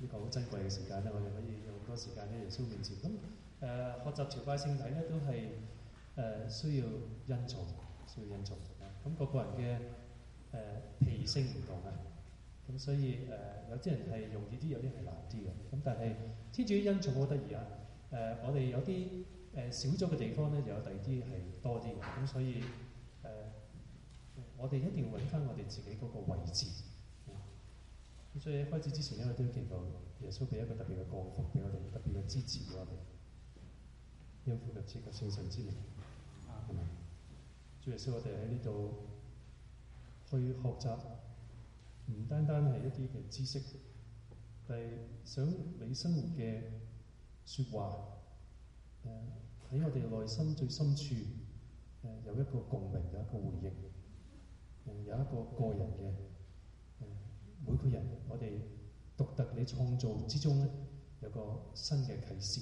呢個好珍貴嘅時間咧，我哋可以用好多時間喺耶穌面前。咁學習朝拜聖體咧，都係需要恩寵，咁個人嘅脾性唔同啊，咁所以有啲人係容易啲，有啲係難啲嘅。咁但係天主恩寵好得意啊！我哋有啲少咗嘅地方咧，就有第二啲係多啲嘅。咁所以我哋一定要揾翻我哋自己嗰個位置。咁所以開始之前咧，我都祈求耶穌俾一個特別嘅降福俾我哋，特別嘅支持俾我哋。因父及子及聖神之名，係咪？主耶穌，我哋喺呢度去學習，唔單單係一啲嘅知識，係想你生活嘅説話，喺我哋內心最深處，有一個共鳴，有一個回應，有一個個人嘅。每個人，我哋獨特你創造之中咧，有個新嘅啟示，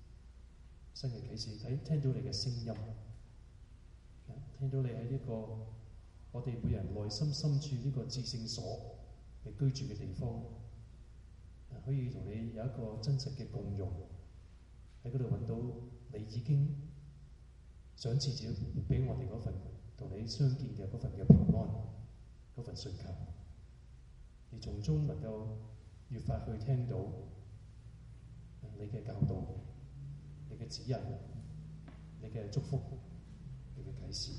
聽到你嘅聲音，聽到你喺呢個我哋每人內心深處呢個至聖所嘅居住嘅地方，可以同你有一個真實嘅共融，喺嗰度揾到你已經賞賜咗俾我哋嗰份同你相見嘅嗰份嘅平安，嗰份信求。你從中能夠越發去聽到你嘅教導、你嘅指引、你嘅祝福、你嘅啟示，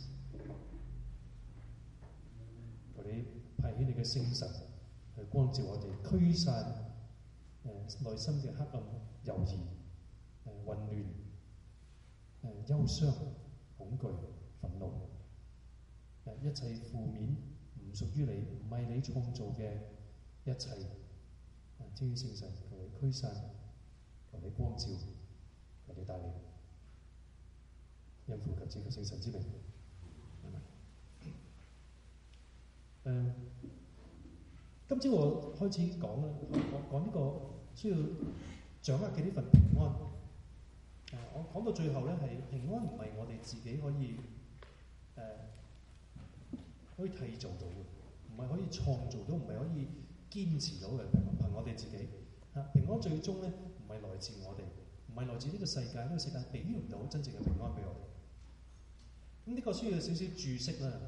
求你派起你嘅聖神去光照我哋，驅散內心嘅黑暗、猶豫、混亂、憂傷、恐懼、憤怒，一切負面唔屬於你，唔係你創造嘅一切，天主聖神求你驅散，求你光照，求你帶領，因父及子及聖神之名。今朝我開始講啦，講呢個需要掌握嘅呢份平安。我講到最後咧，係平安唔係我哋自己可以締造到嘅，唔係可以創造到，唔係可以堅持到嘅。憑我哋自己平安最終咧，唔係來自我哋，唔係來自呢個世界，呢個世界俾唔到真正嘅平安俾我哋。咁呢個需要少少注釋啦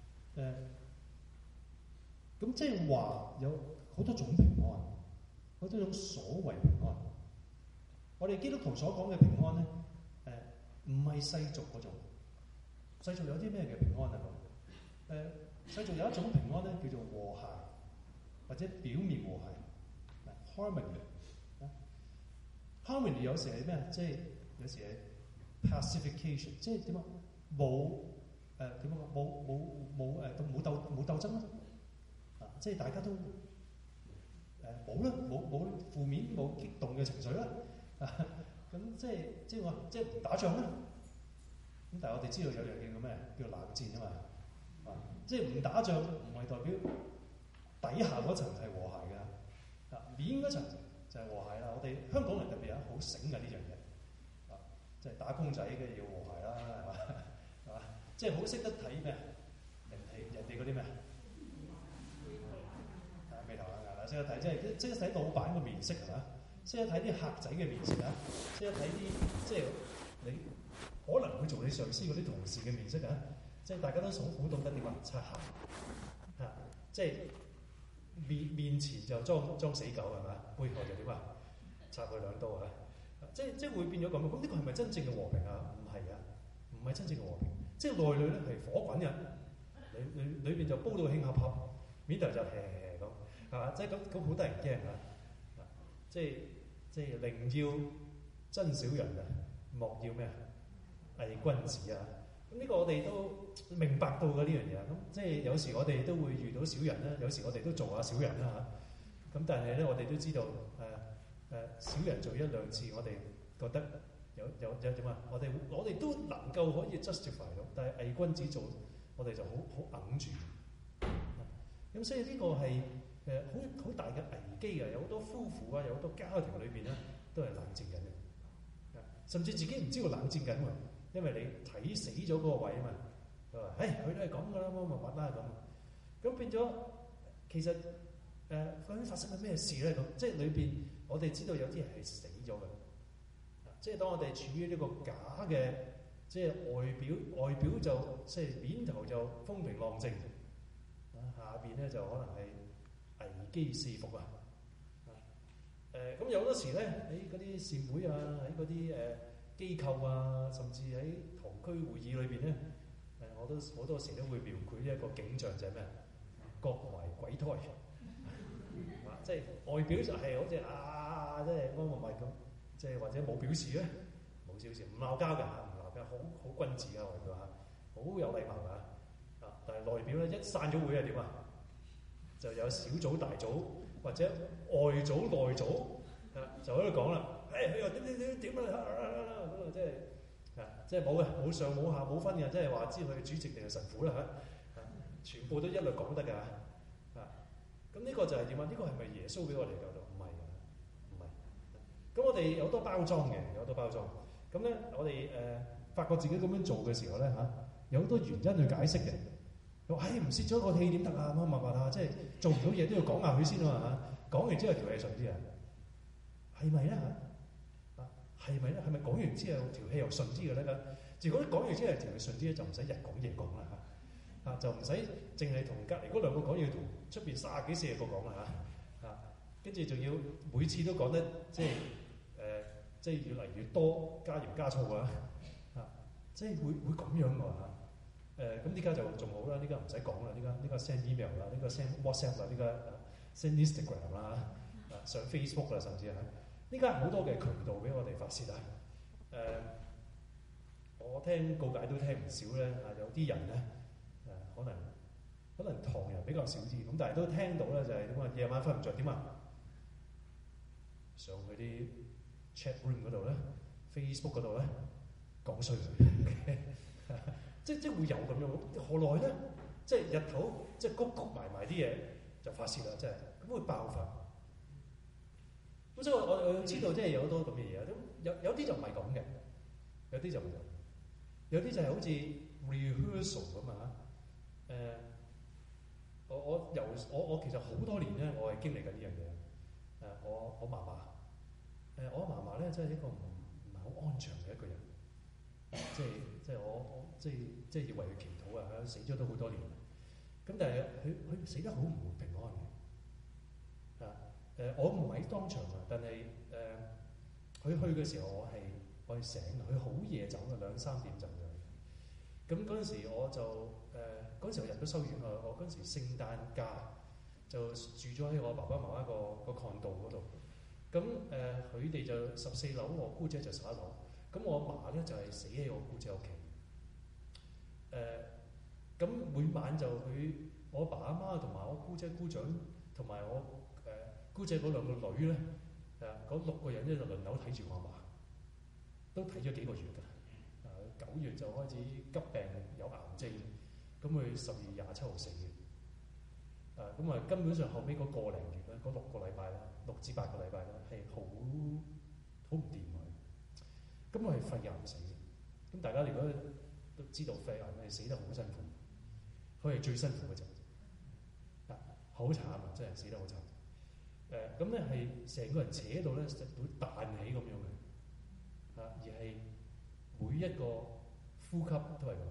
咁即係話有好多種平安，好多種所謂平安。我哋基督徒所講嘅平安咧，唔係世俗嗰種。世俗有啲咩嘅平安啊？世俗有一種平安咧，叫做和諧，或者表面和諧 harmony。harmony 有時係咩啊？即係有時係 pacification， 即係點啊？冇鬥爭啦。即係大家都冇啦，冇負面、冇激動嘅情緒啦。咁即係話即係唔打仗啦。咁但係我哋知道有樣嘢叫咩？叫冷戰啊嘛。即係唔打仗唔係代表底下嗰層係和諧㗎。面嗰層就係和諧啦。我哋香港人特別好醒㗎呢樣嘢。即係打工仔嘅要和諧啦，係嘛？即係好識得睇咩？人哋嗰啲咩？眉頭眼額啦，識得睇，即係睇老闆個面色係嘛？識得睇啲客仔嘅面色啊，識得睇啲即係你可能會做你上司嗰啲同事嘅面色啊，即係大家都好懂得點啊擦鞋即係面前就裝死狗係嘛，背後就點啊插佢兩刀啊，即係會變咗咁。咁呢個係咪真正嘅和平啊？唔係啊，唔係真正嘅和平，即係內裏咧係火滾嘅，裏邊就煲到興合合，面頭就咁。係嘛？即係咁好得人驚啊！即係寧要真小人啊，莫要咩啊？偽君子啊！咁呢個我哋都明白到嘅呢樣嘢。咁即係有時我哋都會遇到小人啦，有時我哋都做下小人啦嚇。咁但係咧，我哋都知道小人做一兩次，我哋覺得有點啊？我哋都能夠可以 justify 到，但係偽君子做，我哋就好揞住。咁所以呢個係好大嘅危機啊！有好多夫婦啊，有好多家庭裏邊咧，都係冷戰緊嘅，甚至自己唔知道冷戰緊喎，因為你睇死咗嗰個位啊嘛。佢話：佢都係咁噶啦，乜啦咁。咁變咗，其實究竟發生緊咩事咧？咁即係裏邊，我哋知道有啲人係死咗嘅。即係當我哋處於呢個假嘅，即係外表就即係面頭就風平浪靜，下邊咧就可能係危機四伏啊！咁有好多時咧喺嗰啲善會啊，喺嗰啲機構啊，甚至喺堂區會議裏邊咧，我都好多時都會描繪一個景象，就係咩？各懷鬼胎，即係外表就係好似即係安默默咁，即係或者冇表示咧，冇少少，唔鬧交㗎，唔鬧交，好君子啊外表嚇，好有禮貌㗎，但係內表咧一散咗會係點啊？就有小組大組或者外組內組就喺度講啦，佢話點啊咁即係冇嘅，冇上冇下冇分嘅，即係話知佢係主席定係神父啦全部都一律講得㗎咁呢個就係點啊？呢個係咪耶穌俾我哋教導？唔係㗎，唔係。咁我哋有好多包裝嘅，有好多包裝。咁咧，我哋發覺自己咁樣做嘅時候咧有好多原因去解釋嘅。話唔蝕咗個氣點得啊？乜即係做唔到嘢都要講下佢先啊講完之後條氣順啲啊？係咪咧係咪咧？係咪講完之後條氣又順啲嘅咧？如果講完之後條氣順啲咧，就唔使日講夜講啦就唔使淨係同隔離嗰兩個講嘢，同出邊30幾40個講啦跟住仲要每次都講得即係越嚟越多，加鹽加醋即係會咁樣㗎咁呢家就仲好啦，呢家唔使講啦，呢家 send email 啦，呢個 send WhatsApp 啦，呢個 send Instagram 啦上 Facebook 啦，甚至呢家好多嘅渠道俾我哋發泄我聽告解都聽唔少咧有啲人咧可能唐人比較少啲，咁但係都聽到咧就係點啊？夜晚瞓唔着點啊？上去啲 chat room 嗰度咧 ，Facebook 嗰度咧講衰佢，即會有咁樣。何來咧？即係日頭即係谷埋啲嘢就發泄啦，即係咁會爆發。咁所以我知道即係有好多咁嘅嘢，有啲就唔係咁嘅，有啲就唔係，有啲就係好似 rehearsal 咁我其實好多年咧，我係經歷緊呢樣嘢。我嫲嫲，我嫲嫲咧，真係一個唔係好安詳嘅一個人。即係我即係要為佢祈禱死咗都好多年。咁但係佢死得好唔平安嘅。我唔喺當場但係佢去嘅時候，我係醒，佢好夜走嘅，2-3點走咗。咁嗰陣時我就嗰陣時候人都收院啦，我嗰陣時聖誕假就住咗喺我爸爸媽媽個condo嗰度。咁佢哋就14樓，我姑姐就11樓。咁我阿嫲咧就係死喺我姑姐屋企。咁每晚就我爸阿媽同埋我姑姐姑丈同埋我姑姐嗰兩個女咧，嗰6個人咧就輪流睇住我阿嫲，都睇咗幾個月㗎。9月就開始急病有癌症，咁佢12月27號死嘅。咁根本上後尾嗰個零月咧，嗰6個禮拜咧，6至8個禮拜咧係好唔掂佢。咁我係肺癌死嘅。咁大家如果都知道肺癌係死得好辛苦，佢係最辛苦嘅就好慘啊！真係死得好慘。咁咧係成個人扯到咧會彈起咁樣嘅，而係每一個呼吸都係咁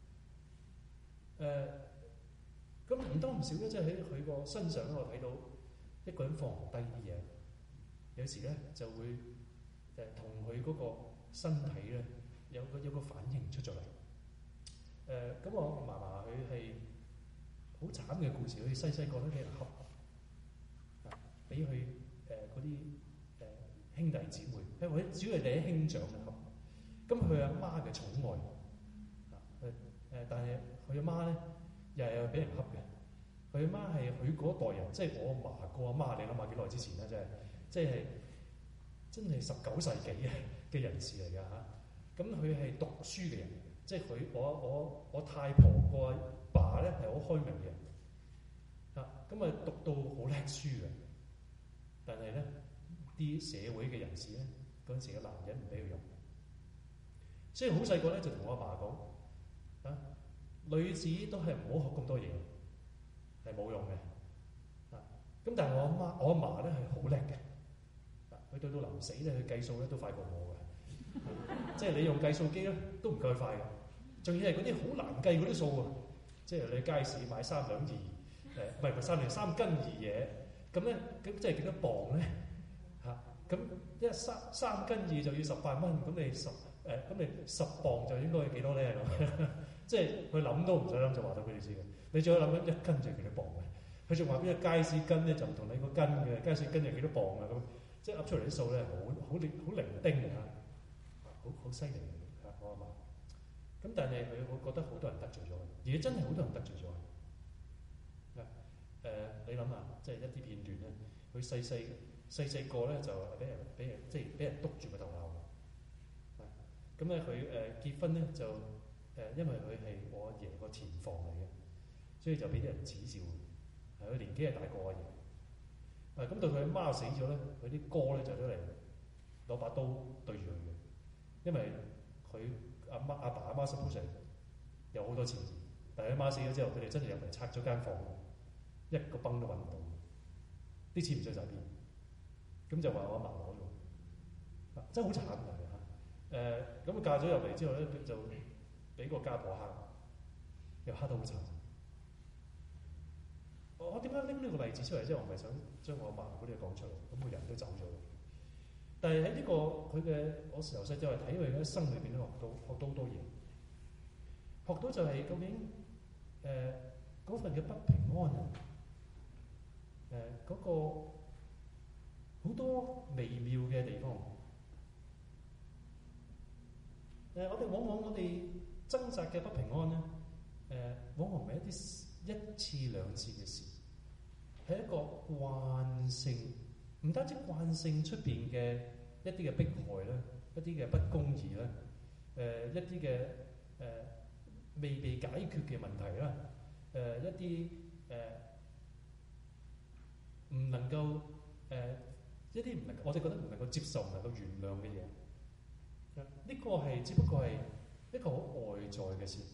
樣。咁唔多唔少咧，即係喺佢個身上咧，我睇到一個人放唔低啲嘢，有時咧就會同佢嗰個身體咧有個反應出咗嚟。咁我嫲嫲佢係好慘嘅故事，佢細個都俾人恰，俾佢嗰啲兄弟姊妹，或者主要係第一兄長恰。咁佢阿媽嘅寵愛，但係佢阿媽咧又係俾人恰嘅。佢阿媽係佢嗰代人，即係我阿嫲個阿媽，你諗下幾耐之前咧？即係真係19世紀嘅人士嚟㗎嚇。咁佢係讀書嘅人，即係我太婆個阿爸咧係好開明嘅人咁讀到好叻書嘅，但係咧啲社會嘅人士咧嗰陣時嘅男人唔俾佢用，所以好細個咧就同我阿爸講女子都係唔好學咁多嘢，係冇用嘅咁但係我阿嫲咧係好叻嘅，佢到臨死咧，佢計數咧都快過我嘅，即係你用計數機咧都唔夠佢快嘅，仲要係嗰啲好難計嗰啲數喎，即係你街市買3兩2，唔係3斤2嘢，咁咧咁即係幾多磅咧？咁一3斤2就要18蚊，咁你10磅就應該係幾多咧？即係佢諗都唔使諗就話到俾你知嘅。你再諗緊1斤就幾多磅嘅？佢仲話邊個街市斤咧就唔同你個斤嘅，街市斤就幾多磅啊？咁即係噏出嚟啲數咧好零丁嘅嚇，好犀利嘅我阿嫲。咁但係我覺得好多人得罪咗佢，而家真係好多人得罪咗佢。你諗下，即係一啲片段咧，佢細個咧就俾人督住個頭鬧。咁咧佢結婚咧就因為佢係我阿爺個田房嚟嘅，所以就俾啲人恥笑。佢年紀係大過我阿爺。咁到佢阿媽死咗咧，佢啲哥咧就都嚟攞把刀對住佢嘅，因為佢阿爸阿媽suppose有好多錢，但係阿媽死咗之後，佢哋真係入嚟拆咗間房，一個崩都揾唔到，啲錢唔知去曬邊，咁就話我阿嫲攞咗，真係好慘㗎嚇。咁嫁咗入嚟之後咧，就俾個家婆蝦，又蝦得好慘。我點解拎呢個例子出嚟？即係我唔係想將我阿嫲嗰啲嘢講出嚟，咁個人都走咗。但係喺呢個佢嘅，我由細就係睇佢嘅一生裏邊咧，學到好多嘢。學到就係究竟嗰份嘅不平安啊，嗰個好多微妙嘅地方。我哋掙扎嘅不平安咧，往往唔係一次兩次嘅事，係一個慣性，唔單止慣性出邊嘅一啲嘅迫害咧，一啲嘅不公義咧，一啲嘅未被解決嘅問題啦，一啲唔能夠一啲唔能，我哋覺得唔能夠接受、唔能夠原諒嘅嘢。呢個係只不過係一個好外在嘅事，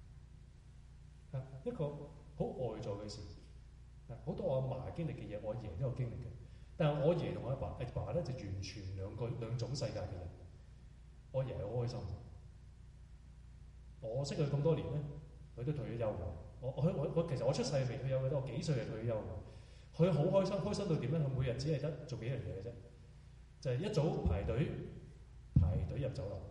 一個好外在嘅事。好多我阿嫲經歷嘅嘢，我阿爺都有經歷嘅。但係我阿爺同我阿爸咧就完全兩種世界嘅人。我阿爺係好開心，我識佢咁多年咧，佢都退咗休㗎。我其實我出世未退休嘅，我幾歲就退休㗎。佢好開心，開心到點咧？佢每日只係得做幾樣嘢嘅啫，就係一早排隊入酒樓，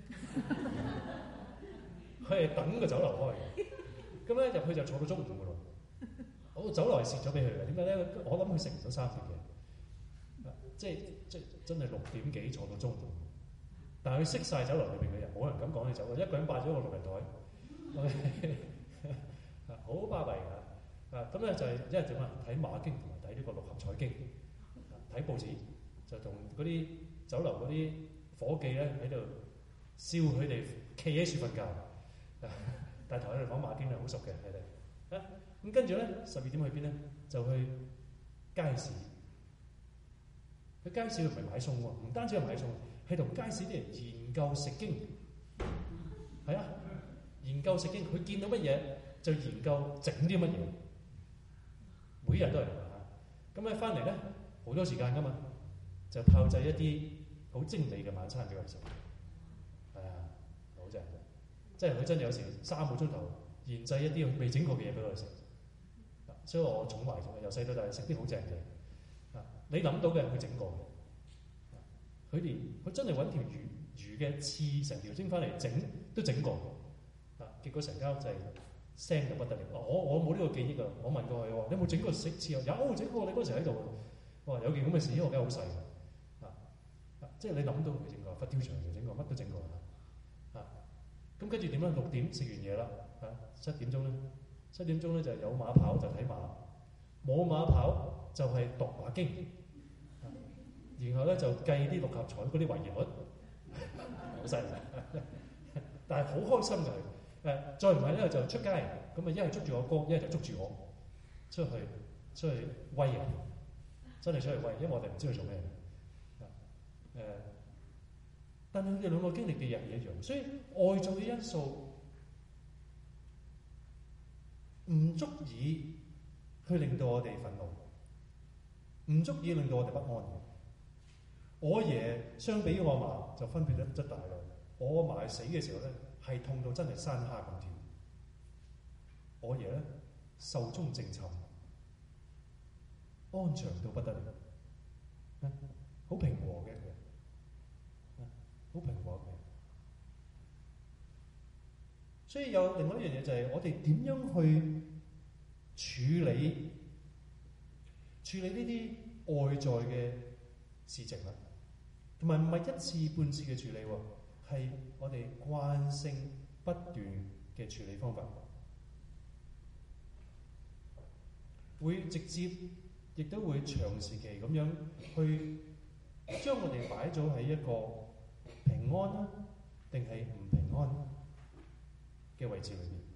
佢係等個酒樓開嘅。咁咧入去就坐到中午㗎咯。我酒樓係蝕咗俾佢嘅，點解咧？我諗佢食唔到3碟嘢，即真係6點幾坐到中午。但係佢識晒酒樓裏邊嘅人，冇人敢講你走嘅，一個人霸咗個6人台，好巴閉㗎。咁咧就係一日點啊？睇馬經同埋睇呢個6合彩經，睇報紙就同嗰啲酒樓嗰啲伙計咧喺度笑佢哋企喺樹瞓覺，但係同佢哋講馬經係好熟嘅，佢哋。咁跟住咧12點去邊咧？就去街市。去街市佢唔係買餸喎，唔單止係買餸，係同街市啲人研究食經。係啊，研究食經，佢見到乜嘢就研究整啲乜嘢。每日都係咁啊！咁咧翻嚟咧好多時間噶嘛，就炮製一啲好精美嘅晚餐俾佢食。係啊，好正！即係佢真係有時3個鐘頭研製一啲未整過嘅嘢俾佢食。所以我寵壞咗，由細到大食啲好正嘅。你諗到嘅佢整過嘅，佢真係揾條魚嘅刺成條蒸翻嚟整都整過。結果成家就係腥到不得了。我冇呢個記憶㗎。我問過佢話：你有冇整過食刺啊？有整過，你嗰時喺度。我話有件咁嘅事，因為我梗係好細即係你諗到佢整過，佛跳牆就整過，乜都整過咁跟住點咧？6點食完嘢啦，7點鐘咧，7點鐘咧就有馬跑就睇馬，冇馬跑就係讀馬經，然後咧就計啲6合彩嗰啲圍贏率，好犀利，但係好開心㗎。再唔係咧就出街，咁啊一係捉住我哥，一係就捉住我出去威啊！真係出去威，因為我哋唔知佢做咩。但係佢哋兩個經歷嘅嘢係一樣，所以外在嘅因素唔足以去令到我哋憤怒。 唔足以令到我哋不安嘅。我阿爺相比我阿嫲就分別得大啦。我阿嫲死嘅時候咧，係痛到真係山蝦咁跳。我阿爺咧壽終正寢，安詳到不得了，好平和嘅佢，好平和嘅。所以有另外一樣嘢就係我哋點樣去處理呢啲外在嘅事情啦，同埋唔係一次半次嘅處理喎，係我哋慣性不斷嘅處理方法，會直接亦都會長時期咁樣去將我哋擺咗喺一個平安啦，定係唔平安嘅位置裏面。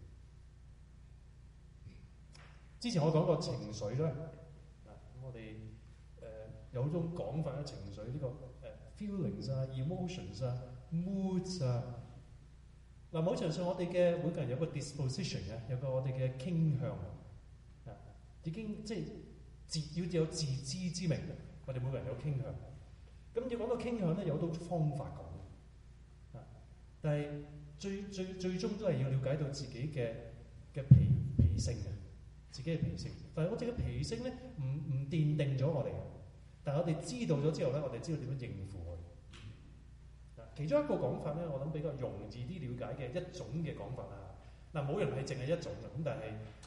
之前我講過情緒咧，我哋有種講法嘅情緒呢個feelings 啊、emotions 啊、moods 啊。嗱，某程度上我哋嘅每個人有個 disposition 嘅，有個我哋嘅傾向啊，已經即係要有自知之明嘅。我哋每個人有傾向。咁要講到傾向咧，有好多方法講啊，但係最終都係要了解到自己嘅脾性嘅，自己嘅脾性。但係我哋嘅脾性咧，唔奠定咗我哋嘅，但係我哋知道咗之後咧，我哋知道點樣應付佢。其中一個講法咧，我諗比較容易啲了解嘅一種嘅講法啦。嗱，冇人係淨係一種嘅，咁但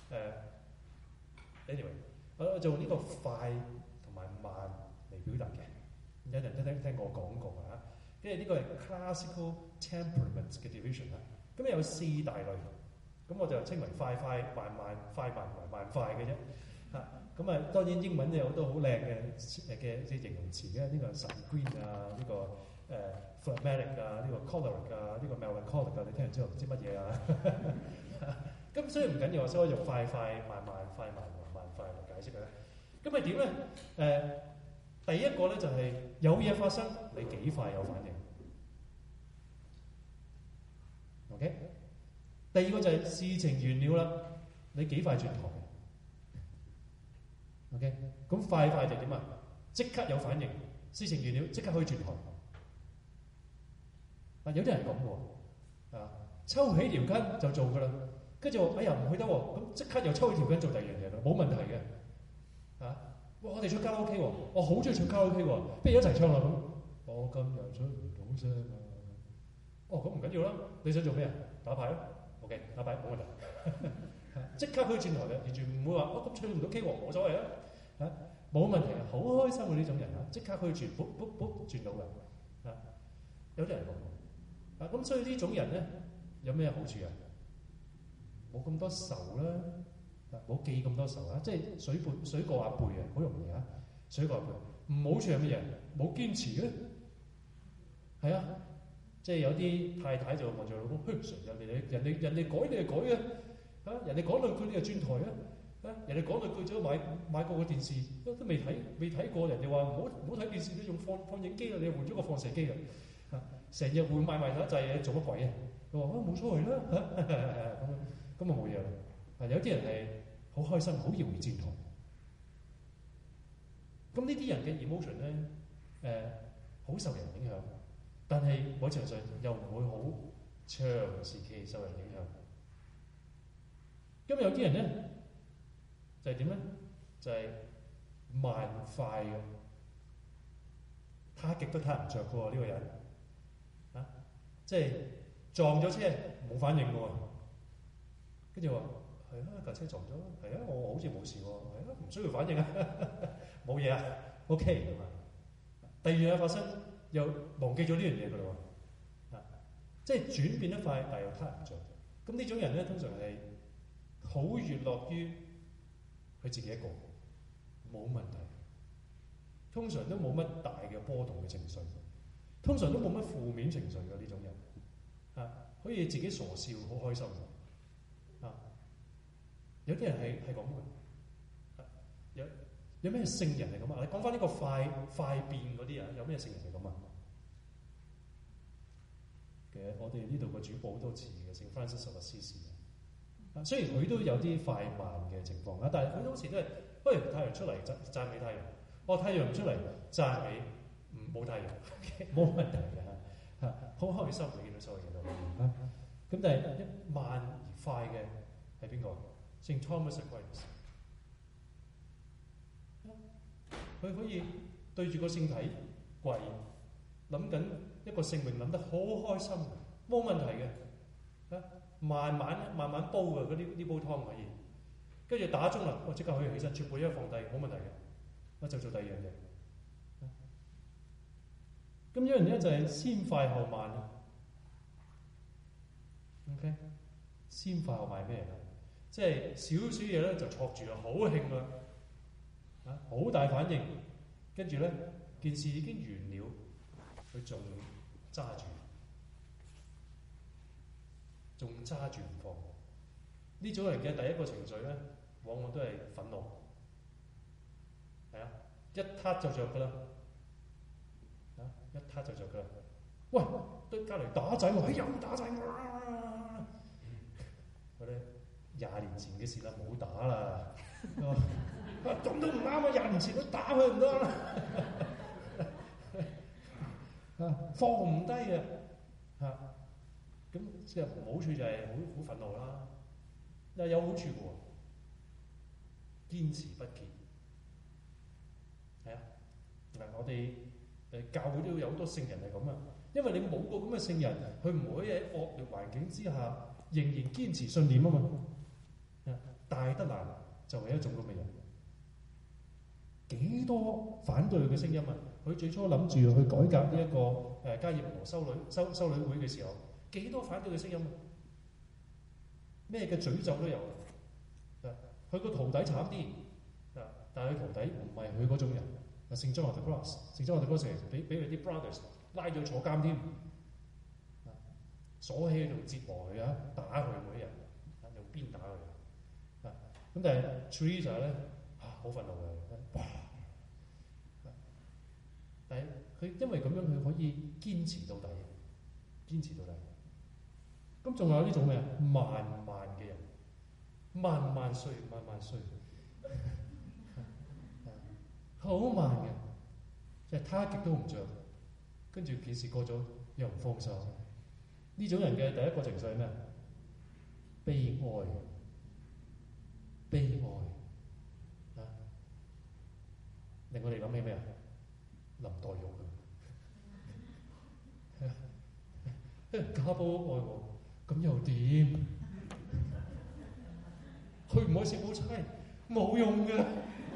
係anyway，我做呢個快同埋慢嚟表達嘅。有人都聽我講過啊，跟住呢個係 classical temperament 嘅 division 啦。咁有4大類，咁我就稱為快快慢慢、快慢同埋慢快嘅啫。咁啊，當然英文有好多好靚嘅即係形容詞嘅，呢個 sanguine 啊，呢個phlegmatic 啊，呢個 choleric 啊，呢個 melancholic 啊，你聽完之後唔知乜嘢啊？咁所以唔緊要，所以我用快快慢慢、快慢同埋慢快嚟解釋咧。咁係點咧？第一個咧就係有嘢發生，你幾快有反應 ？OK。第二個就係事情完了啦，你幾快轉台 ？OK。咁快就點啊？即刻有反應，事情完了即刻可以轉台。有啲人咁喎，抽起條筋就做噶啦，跟住話哎呀唔去得喎，咁即刻又抽起條筋做第二樣嘢啦，冇問題嘅。我哋唱卡拉 OK 喎，我好中意唱卡拉 OK 喎，不如一齊唱啦咁。我今日出唔到聲啊！咁唔緊要啦，你想做咩啊？打牌咯 ，OK， 打牌冇問題，即刻可以轉台嘅，完全唔會話咁唱唔到 K 喎，冇所謂啊，冇問題嘅，好開心嘅呢種人即刻可以轉，轉到嘅，有啲人講咁所以呢種人咧有咩好處啊？冇咁多愁啦。冇記咁多仇啊！即係水過鴨背啊，好容易啊！水過鴨背，唔好處係乜嘢？冇堅持嘅，係啊！即係有啲太太就望住老公，人哋改你就改啊！人哋講兩句你就轉台啊！人哋講兩句咗買過個電視都未睇過，人哋話唔好睇電視，你用放映機啦，你換咗個放射機啦！成日換買一劑嘢做乜鬼啊？佢話冇所謂啦咁冇嘢啦。有啲人係好開心，好容易轉台。咁呢啲人嘅 emotion 咧，好受人影響，但係某程度上又唔會好長時期受人影響。咁有啲人咧就係點咧？就係慢快嘅，撻極都撻唔着嘅喎呢個人即係撞咗車冇反應嘅喎，跟住話。係啊，架車撞咗，係啊，我好似冇事喎，係啊，唔需要反應啊，冇嘢啊 ，OK 咁啊。第二樣嘢發生，又忘記咗呢樣嘢㗎啦喎，即係轉變得快，但又撻唔着。咁呢種人咧，通常係好悅樂於佢自己一個，冇問題。通常都冇乜大嘅波動嘅情緒，通常都冇乜負面情緒嘅呢種人，可以自己傻笑，好開心。有啲人係咁嘅，有咩聖人係咁啊？你講翻呢個快變嗰啲啊，有咩聖人係咁啊？其實我哋呢度個主保都似嘅，聖 Francis of Assisi。雖然佢都有啲快慢嘅情況啦，但係佢好似都係，太陽出嚟讚美太陽， 太陽唔出嚟讚美，冇太陽，冇問題嘅嚇，好開心你見到所有嘢都嚇。咁但係一慢而快嘅係邊個？聖 Thomas Aquinas，佢可以對住個聖體跪，諗緊一個聖詠，諗得好開心，冇問題嘅嚇。慢慢煲嘅嗰啲煲湯可以，跟住打鐘啦，我即刻可以起身，全部一放低，冇問題嘅。我就做第二樣嘢。咁一樣嘢就係先快後慢。OK， 先快後慢係咩嚟㗎？即係少少嘢咧就挫住啦，好興啦，好大反應，跟住咧件事已經完了，佢仲揸住唔放。呢種人嘅第一個情緒咧，往往都係憤怒，係啊，一撻就着㗎啦，一撻就着㗎啦。喂，對隔離打仔喎，又打仔我，嗰啲20年前嘅事啦，冇打啦。咁都唔啱啊！20年前都打佢唔得啦，放唔低嘅嚇。咁即係唔好處就係好憤怒啦。但係有好處嘅喎，堅持不竭。係啊，嗱我哋教會都有好多聖人係咁啊。因為你冇個咁嘅聖人，佢唔會喺惡劣環境之下仍然堅持信念啊嘛。大得難就係一種咁嘅人。幾多反對嘅聲音啊！佢最初諗住去改革呢一個加爾默羅修女會嘅時候，幾多反對嘅聲音啊！咩嘅詛咒都有。佢個徒弟慘啲，但係佢徒弟唔係佢嗰種人。聖 John of the Cross， 聖 John of the Cross 俾佢啲 brothers 拉咗坐監添，鎖起喺度折磨佢啊，打佢每一日，用鞭打佢。咁但係 Teresa 咧好憤怒嘅，但係佢因為咁樣，佢可以堅持到底。咁仲有呢種咩啊？慢嘅人，慢碎，好慢嘅，即係他極都唔着，跟住件事過咗又唔放手。呢種人嘅第一個情緒係咩？悲哀令我哋諗起咩啊？林黛玉家寶愛我，咁又點？去唔去食寶釵冇用嘅，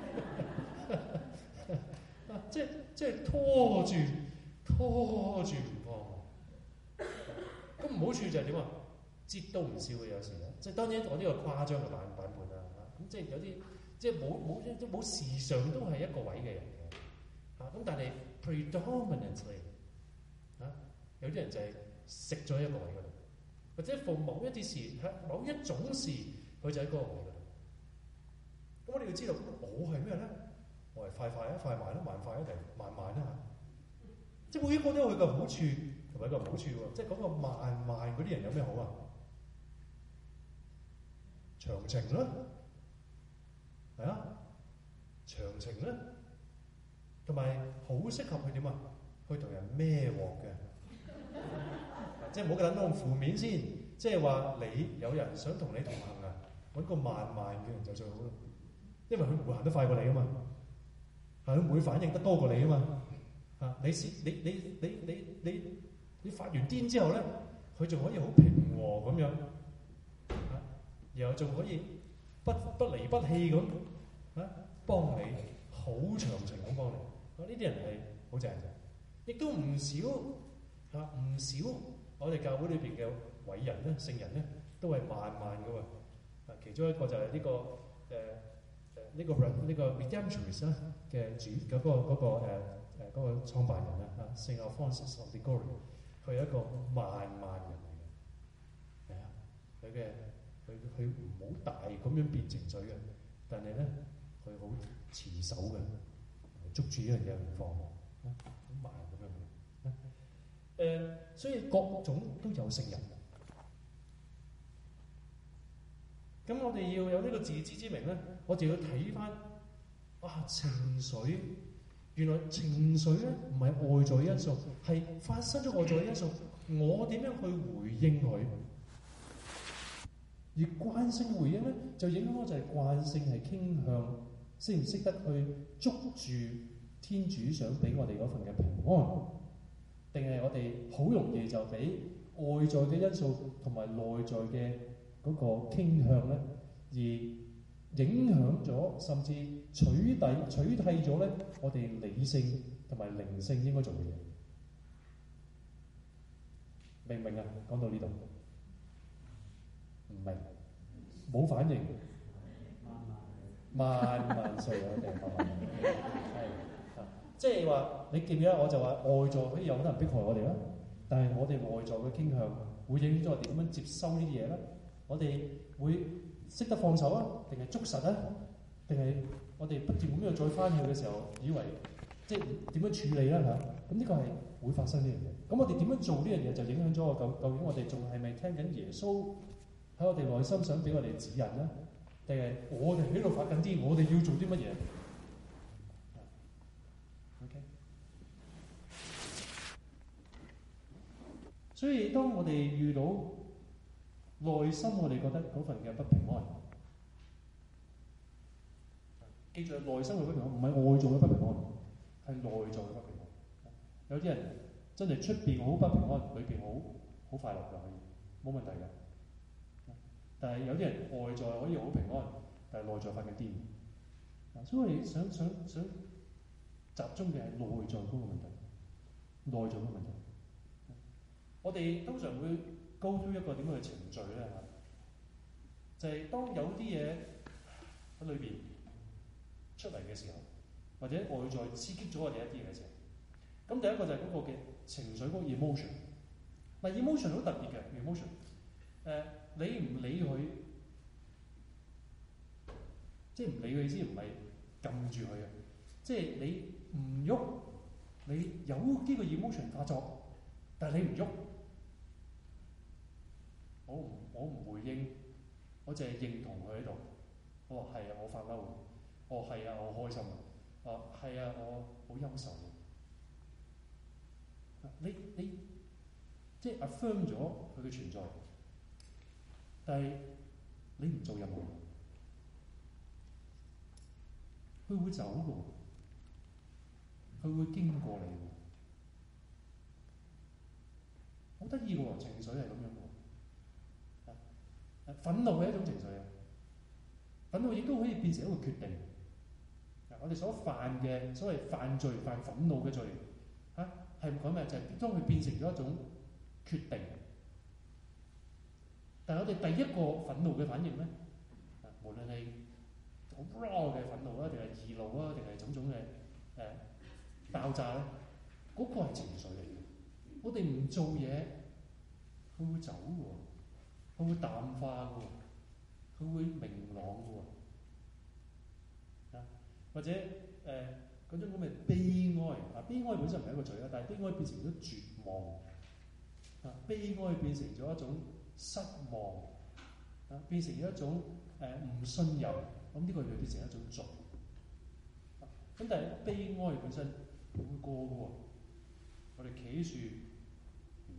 即係拖住唔放。咁唔好處就係點啊？折都唔笑嘅有時咧，即係當然我呢個誇張嘅版本啦。咁即係有啲即係冇時常都係一個位嘅人嘅。咁但係 predominantly 有啲人就係食咗一個位嗰度，或者做某一啲事，某一種事，佢就喺嗰個位嗰度。咁我哋要知道我係咩咧？我係快慢啦，慢快一定慢啦。即係每一個都有佢嘅好處同埋一個唔好處喎。即係講個慢嗰啲人有咩好啊？長情啦，係啊，長情啦，同埋好適合佢點啊？去同人孭鑊嘅。即係唔好諗到咁負面先，即係話你有人想同你同行啊，揾個慢嘅人就最好咯，因為佢唔會行得快過你啊嘛，佢唔會反應得多過你啊嘛。你發完癲之後咧，佢仲可以好平和咁樣，然後仲可以不離不棄咁幫你，好長情咁幫你。呢啲人係好正嘅，亦都唔少。唔少我哋教會裏邊嘅偉人咧、聖人咧，都係慢嘅喎。其中一個就係呢個 Redemptorist 嘅主嗰個創辦人啦，聖 Alphonsus of Liguori，佢係一個慢人嚟嘅。係啊，佢唔好大咁樣變情緒嘅，但係咧佢好持守嘅，捉住呢樣嘢唔放，好慢咁樣。所以各種都有聖人。咁我哋要有呢個自知之明咧，我就要睇翻情緒原來情緒咧唔係外在因素，係發生咗外在因素，我點樣去回應佢？而慣性回應咧，就影響我就係慣性係傾向識唔識得去捉住天主想俾我哋嗰份嘅平安，定係我哋好容易就俾外在嘅因素同埋內在嘅嗰個傾向咧，而影響咗，甚至取替咗咧我哋理性同埋靈性應該做嘅嘢。明唔明啊？講到呢度，唔明，冇反應，萬萬歲啊！一定係即係話你記唔記得？我就話外在可以有好多人迫害我哋啦，但係我哋內在嘅傾向會影響咗我哋點樣接收呢啲嘢咧？我哋會識得放手啊，定係捉實啊？定係我哋不斷咁樣再翻去嘅時候，以為即係點樣處理啦嚇？咁呢個係會發生呢樣嘢。咁我哋點樣做呢樣嘢，就影響咗我究竟我哋仲係咪聽緊耶穌喺我哋內心想俾我哋指引咧？定係我哋喺度發緊啲，我哋要做啲乜嘢？OK。所以當我哋遇到內心我哋覺得嗰份嘅不平安，記住係內心嘅不平安，唔係外在嘅不平安，係內在嘅不平安。有啲人真係出邊好不平安，裏邊好快樂㗎，可以冇問題㗎。但係有啲人外在可以好平安，但係內在發緊癲。所以我哋想集中嘅係內在嗰個問題，內在嗰個問題。我哋通常會go through一個點樣嘅程序咧嚇，就係當有啲嘢喺裏邊出嚟嘅時候，或者外在刺激咗我哋一啲嘅時候，咁第一個就係嗰個嘅情緒嗰個 emotion。嗱 emotion 好特別嘅 emotion，你唔理佢，即係唔理佢意思唔係撳住佢嘅，即係你唔喐，你有呢個 emotion 發作，但係你唔喐，我唔回應，我淨係認同佢喺度。我話係啊，我發嬲。哦係啊，我開心啊。哦係啊，我好憂愁。你即係 affirm 咗佢嘅存在，但係你唔做任何嘢，佢會走嘅，佢會經過你嘅，好得意嘅喎，情緒係咁樣嘅。憤怒係一種情緒啊，憤怒亦都可以變成一個決定。我哋所犯嘅所謂犯罪、犯憤怒嘅罪嚇，係講咩？就係當佢變成咗一種決定。但係我哋第一個憤怒嘅反應咧，無論係好 raw 嘅憤怒啊，定係易怒啊，定係種種嘅爆炸咧，嗰個係情緒嚟嘅。我哋唔做嘢，佢會走嘅喎，佢會淡化嘅喎，佢會明朗嘅喎。或者嗰種咁嘅悲哀啊，悲哀本身唔係一個罪啊，但係悲哀變成咗絕望啊，悲哀變成咗一種失望啊，變成咗一種唔信任，咁呢個就變成一種罪。咁但係悲哀本身會過嘅喎，我哋企喺樹唔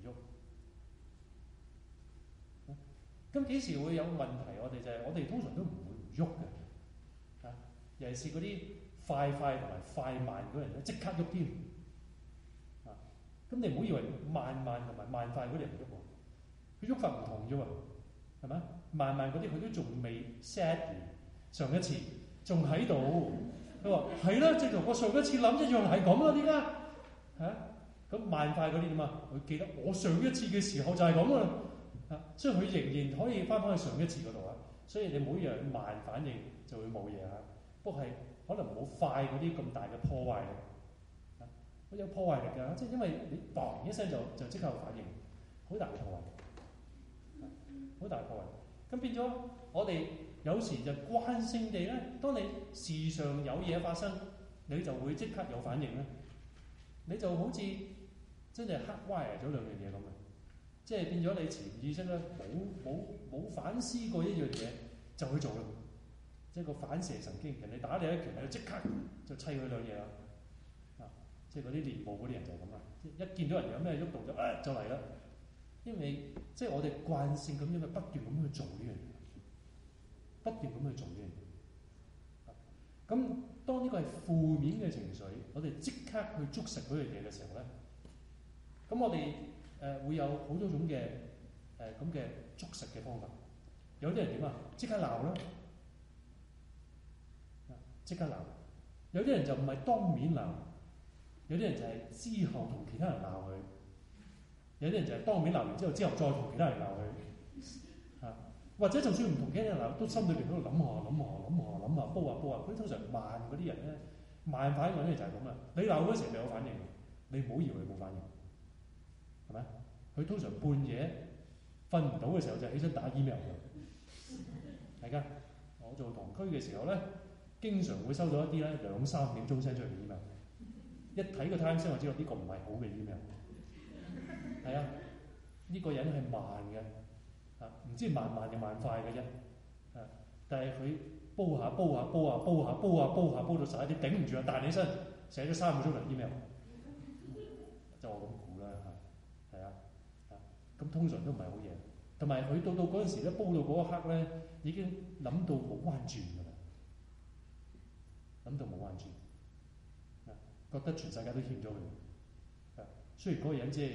喐，咁幾時會有問題？我哋就係我哋通常都唔會唔喐嘅。尤其是嗰啲快同埋快慢嗰人咧，即刻喐添啊！咁你唔好以為慢同埋慢快嗰啲人唔喐喎，佢喐法唔同啫喎，係咪？慢嗰啲佢都仲未 set 完，上一次仲喺度。佢話係啦，正同我上一次諗一樣係咁啦，點解嚇？咁慢快嗰啲點啊？佢記得我上一次嘅時候就係咁啦啊，所以佢仍然可以翻返去上一次嗰度啊。所以你每樣慢反應就會冇嘢啊。不過係可能冇快嗰啲咁大嘅破壞力，好有破壞力㗎，即係因為你砰一聲就即刻有反應，好大破壞，好大破壞。咁變咗我哋有時就慣性地咧，當你時常有嘢發生，你就會即刻有反應咧。你就好似真係黑歪咗兩樣嘢咁嘅，即係變咗你潛意識咧冇反思過一樣嘢就去做啦。即係個反射神經，人哋打你一拳，你就即刻就砌佢兩嘢啦。 即係嗰啲練武嗰啲人就係咁啦，一見到人有咩喐動就嚟啦。因為即係我哋慣性咁樣去不斷咁去做呢樣嘢，不斷咁去做呢樣嘢。咁當呢個係負面嘅情緒，我哋即刻去捉實嗰樣嘢嘅時候咧，咁我哋會有好多種嘅咁嘅捉實嘅方法。有啲人點啊？即刻鬧啦，即刻鬧。有啲人就唔係當面鬧，有啲人就係之後同其他人鬧佢。有啲人就係當面鬧完之後再同其他人鬧佢，或者就算唔同其他人鬧，都心裏邊喺度諗下，煲下。佢通常慢嗰啲人咧，慢反應嗰啲人就係咁啦。你鬧嗰時就有反應，你唔好以為冇反應，係咪？佢通常半夜瞓唔到嘅時候就起身打 email 嘅。大家，我做堂區嘅時候咧，經常會收到一啲咧2-3點鐘 send 出嚟嘅 email， 一睇個 time 先我知道呢個唔係好嘅 email。係啊，呢個人係慢嘅，唔知慢定慢快嘅啫，但係佢煲下煲到11點頂唔住啊，彈起身寫咗3個鐘頭 email， 就我咁估啦嚇，係啊，咁通常都唔係好嘢，同埋佢到嗰陣時咧，煲到嗰一刻咧，已經諗到冇彎轉㗎啦，諗到冇彎轉，覺得全世界都欠咗佢，雖然嗰個人即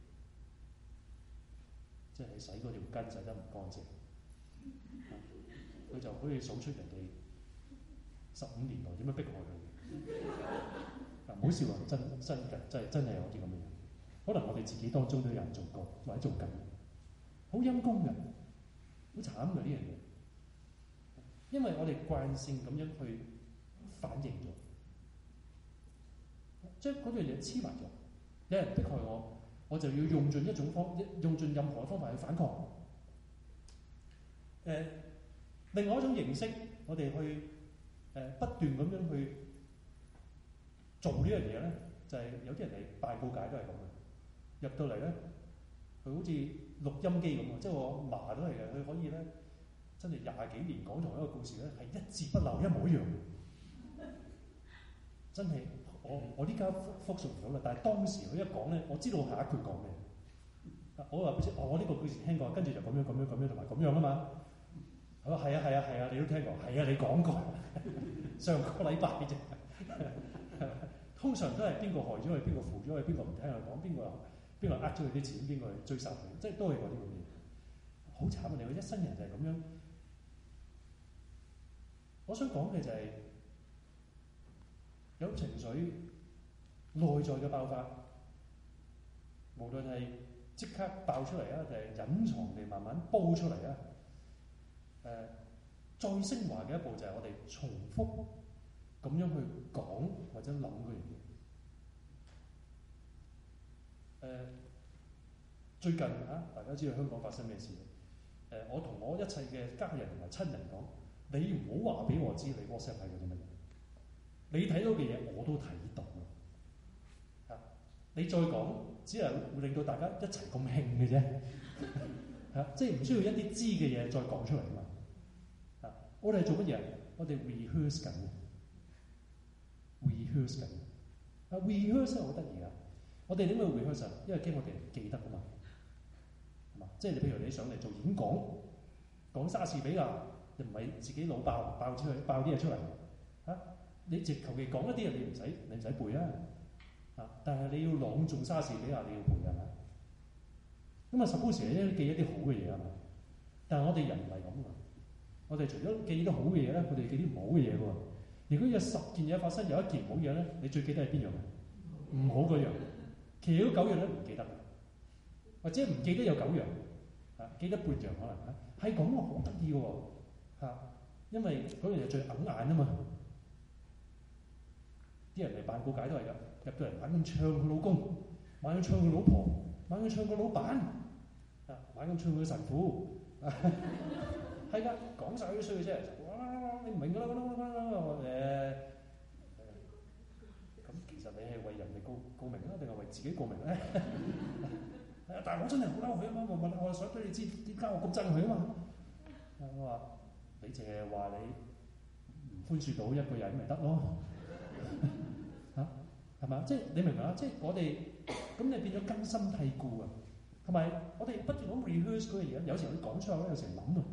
係洗嗰條筋洗得唔乾淨，佢就可以數出人哋15年來點樣逼害佢。唔好笑啊！真係有啲咁嘅嘢。可能我哋自己當中都有人做過或者做緊，好陰功嘅，好慘嘅呢樣嘢。因為我哋慣性咁樣去反應咗，將嗰樣嘢黐埋咗。有人逼害我，我就要用盡任何方法去反抗。另外一種形式，我哋去不斷咁樣去做呢樣嘢咧，就係有啲人嚟辦告解都係咁嘅。入到嚟咧，佢好似錄音機咁啊！即係我嫲都係嘅，佢可以咧真係20幾年講同一個故事咧，係一字不漏，一模一樣。真係我呢家復述唔到啦，但係當時佢一講咧，我知道下一句講咩。我話俾你知，我呢個故事聽過，跟住就咁樣同埋咁樣啊嘛。佢話係啊，你都聽過，係啊，你講過，上個禮拜啫。通常都係邊個害咗佢，邊個負咗佢，邊個唔聽佢講，邊個呃咗佢啲錢，邊個去追殺佢，即係都係嗰啲咁嘅嘢。好慘啊！你佢一生人就係咁樣。我想講嘅就係有情緒內在嘅爆發，無論係即刻爆出嚟啊，定係隱藏地慢慢煲出嚟啊。再升華嘅一步就係我哋重複咁樣去講或者諗嗰樣嘢。最近大家知道香港發生咩事？我同我一切嘅家人同埋親人講，你唔好話俾我知你 WhatsApp 係嗰啲乜嘢，你睇到嘅嘢我都睇到啦。你再講，只係會令到大家一齊咁興嘅啫。即係唔需要一啲知嘅嘢再講出嚟啊嘛。我哋係做乜嘢？我哋 rehearse 緊。rehearse 好得意啊！我哋點解 rehearse？因為驚我哋唔記得啊嘛。係嘛？即係你譬如你上嚟做演講，講莎士比亞，又唔係自己腦爆啲嘢出嚟。你直求其講一啲嘢，你唔使背啊。但係你要朗誦莎士比亞，你要背係嘛？咁啊 suppose 你記一啲好嘅嘢啊嘛。但係我哋人唔係咁啊。我哋除咗記得好嘅嘢咧，我哋記啲唔好嘅嘢喎。如果有10件嘢發生，有1件唔好嘢咧，你最記得係邊樣？唔好嗰樣，其餘嗰9樣咧唔記得，或者唔記得有9樣，記得半樣可能係咁喎，好得意喎因為嗰樣嘢最揞眼啊嘛。啲人嚟辦告解都係㗎，入到嚟猛咁唱佢老公，猛咁唱佢老婆，猛咁唱個老闆，猛咁唱佢神父。係㗎，講晒啲衰嘅啫。你唔明㗎啦，咁其實你係為人哋告明啦，定係為自己告明咧？但係我真係好嬲佢啊嘛！我想俾你知點解我咁憎佢啊嘛！我話你淨係話你唔寬恕到一個人咪得咯？係嘛？即係你明唔明啊？即係我哋咁你變咗根深蒂固啊，同埋我哋不斷咁 rehearse 嗰樣嘢，有時我哋講出口咧，有時諗啊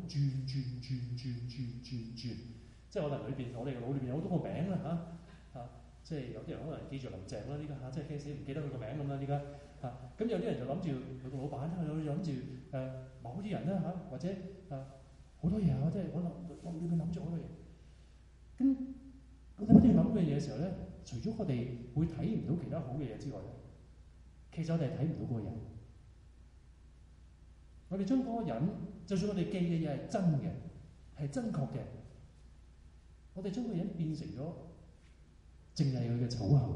轉，即係可能裏邊我哋嘅腦裏邊有好多個名啦即係有啲人可能記住林鄭啦，呢家即係驚死唔記得佢個名咁啦，呢家咁有啲人就諗住佢個老闆，有諗住某啲人啦或者好多嘢即係我裏邊諗住好多嘢。咁我哋不斷諗嗰樣嘢嘅時候咧，除咗我哋會睇唔到其他好嘅嘢之外咧，其實我哋係睇唔到嗰個人。我哋將嗰個人，就算我哋記嘅嘢係真嘅，係真確嘅，我哋將個人變成咗淨係佢嘅丑行。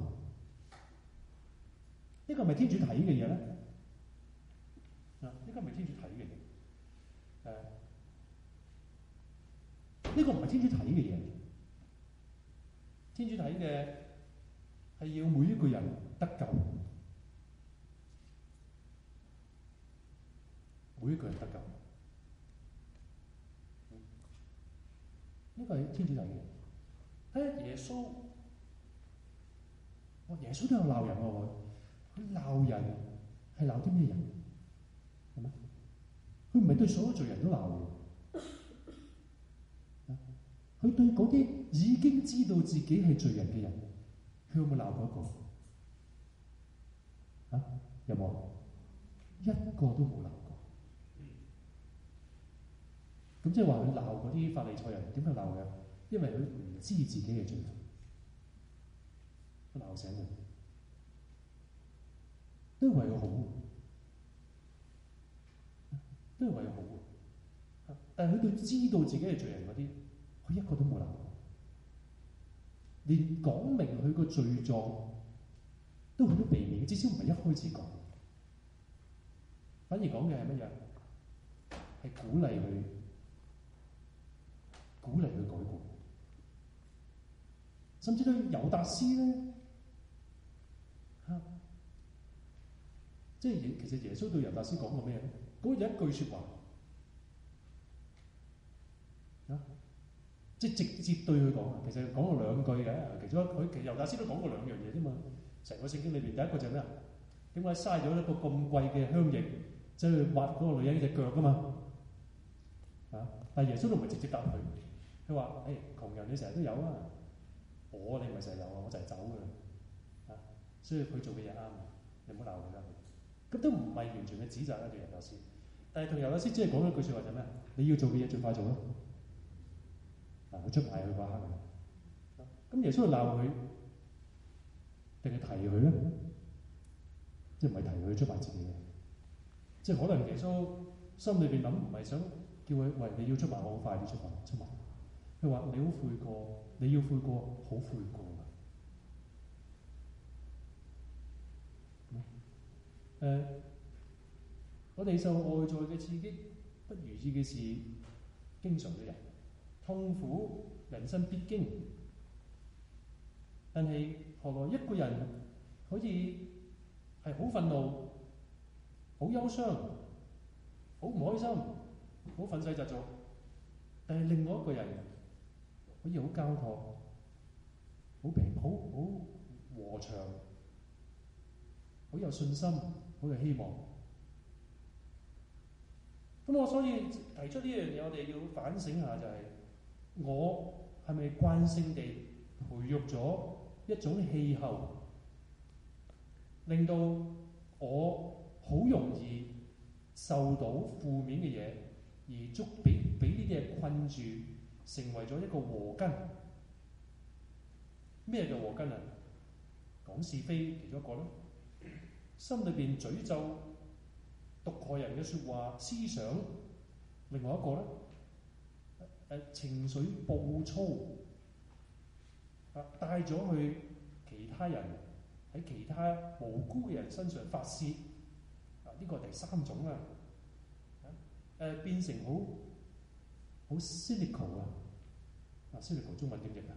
呢個係咪天主睇嘅嘢咧？呢個係咪天主睇嘅嘢？呢個唔係天主睇嘅嘢。天主睇嘅係要每一個人得救，每一個人得救。呢個係天主睇嘅。睇耶穌，耶穌都有鬧人喎。佢鬧人係鬧啲咩人？係咪？佢唔係對所有罪人都鬧嘅。佢對嗰啲已經知道自己係罪人嘅人，佢有冇鬧過一個？有冇？一個都冇鬧過。咁即係話佢鬧嗰啲法利賽人，點解鬧嘅？因為佢唔知自己係罪人，佢鬧醒佢，都係為佢好，都係為佢好。但係佢對知道自己係罪人嗰啲，佢一個都冇鬧過，連講明佢個罪狀都好多避免，至少唔係一開始講，反而講嘅係乜嘢？係鼓勵佢改過。甚至對猶達斯咧，即係其實耶穌對猶達斯講過咩咧？嗰有一句説話即係直接對佢講。其實講過兩句嘅，其中其實猶達斯都講過兩樣嘢啫嘛。成個聖經裏邊第一個就係咩啊？點解嘥咗一個咁貴嘅香液，即係挖嗰個女人隻腳噶嘛？但係耶穌都唔係直接答佢，佢話：窮人你成日都有啊。你唔係成日有啊，我就係走㗎所以佢做嘅嘢啱嘅，你唔好鬧佢啦。咁都唔係完全嘅指責啦，對猶達斯。但係同猶達斯只係講一句説話就係咩？你要做嘅嘢盡快做啦。佢出賣佢嗰刻咁耶穌係鬧佢定係提佢咧？即係唔係提佢出賣自己嘅？即係可能耶穌心裏邊諗唔係想叫佢你要出賣我，好快啲出賣。佢話你好悔過，你要悔過，好悔過。我哋受外在嘅刺激、不如意嘅事，經常都有痛苦，人生必經。但係何來一個人可以係好憤怒、好憂傷、好唔開心、好憤世嫉俗，但係另外一個人可以好交託、好平、好和暢、好有信心、好有希望。咁我所以提出呢樣嘢，我哋要反省下，就係我係咪慣性地培育咗一種氣候，令到我好容易受到負面嘅嘢，而俾呢啲嘢困住，成為咗一個禍根。咩叫禍根啊？講是非其中一個咯，心裏邊詛咒、毒害人嘅説話、思想，另外一個咧，情緒暴躁，帶咗去其他人喺其他無辜嘅人身上發泄，呢個係第三種啦。變成好 cynical cynical 中文點譯啊？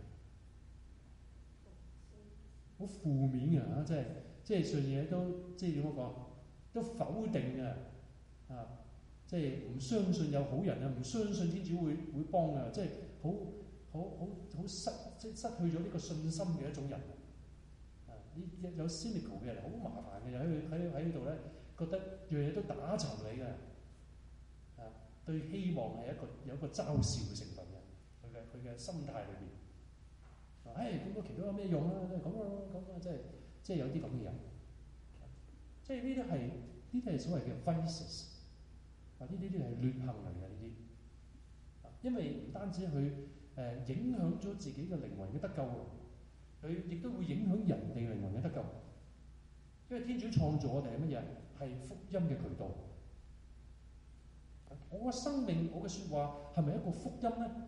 好負面嘅即係上嘢都即係點講？都否定嘅即係唔相信有好人啊，唔相信天主會幫啊，即係好失去咗呢個信心嘅一種人。 有 cynical 嘅人，好麻煩嘅人喺呢度咧，覺得樣嘢都打沉你嘅，對希望係有一個嘲笑嘅成分嘅，佢嘅心態裏邊。咁個祈禱有咩用啊？咁即係有啲咁嘅人，即係呢啲係所謂嘅 vices， 呢啲係劣行嚟嘅呢啲。因為唔單止佢影響咗自己嘅靈魂嘅得救，佢亦都會影響人哋靈魂嘅得救。因為天主創造我哋係乜嘢？係福音嘅渠道。我嘅生命，我嘅説話係咪一個福音咧？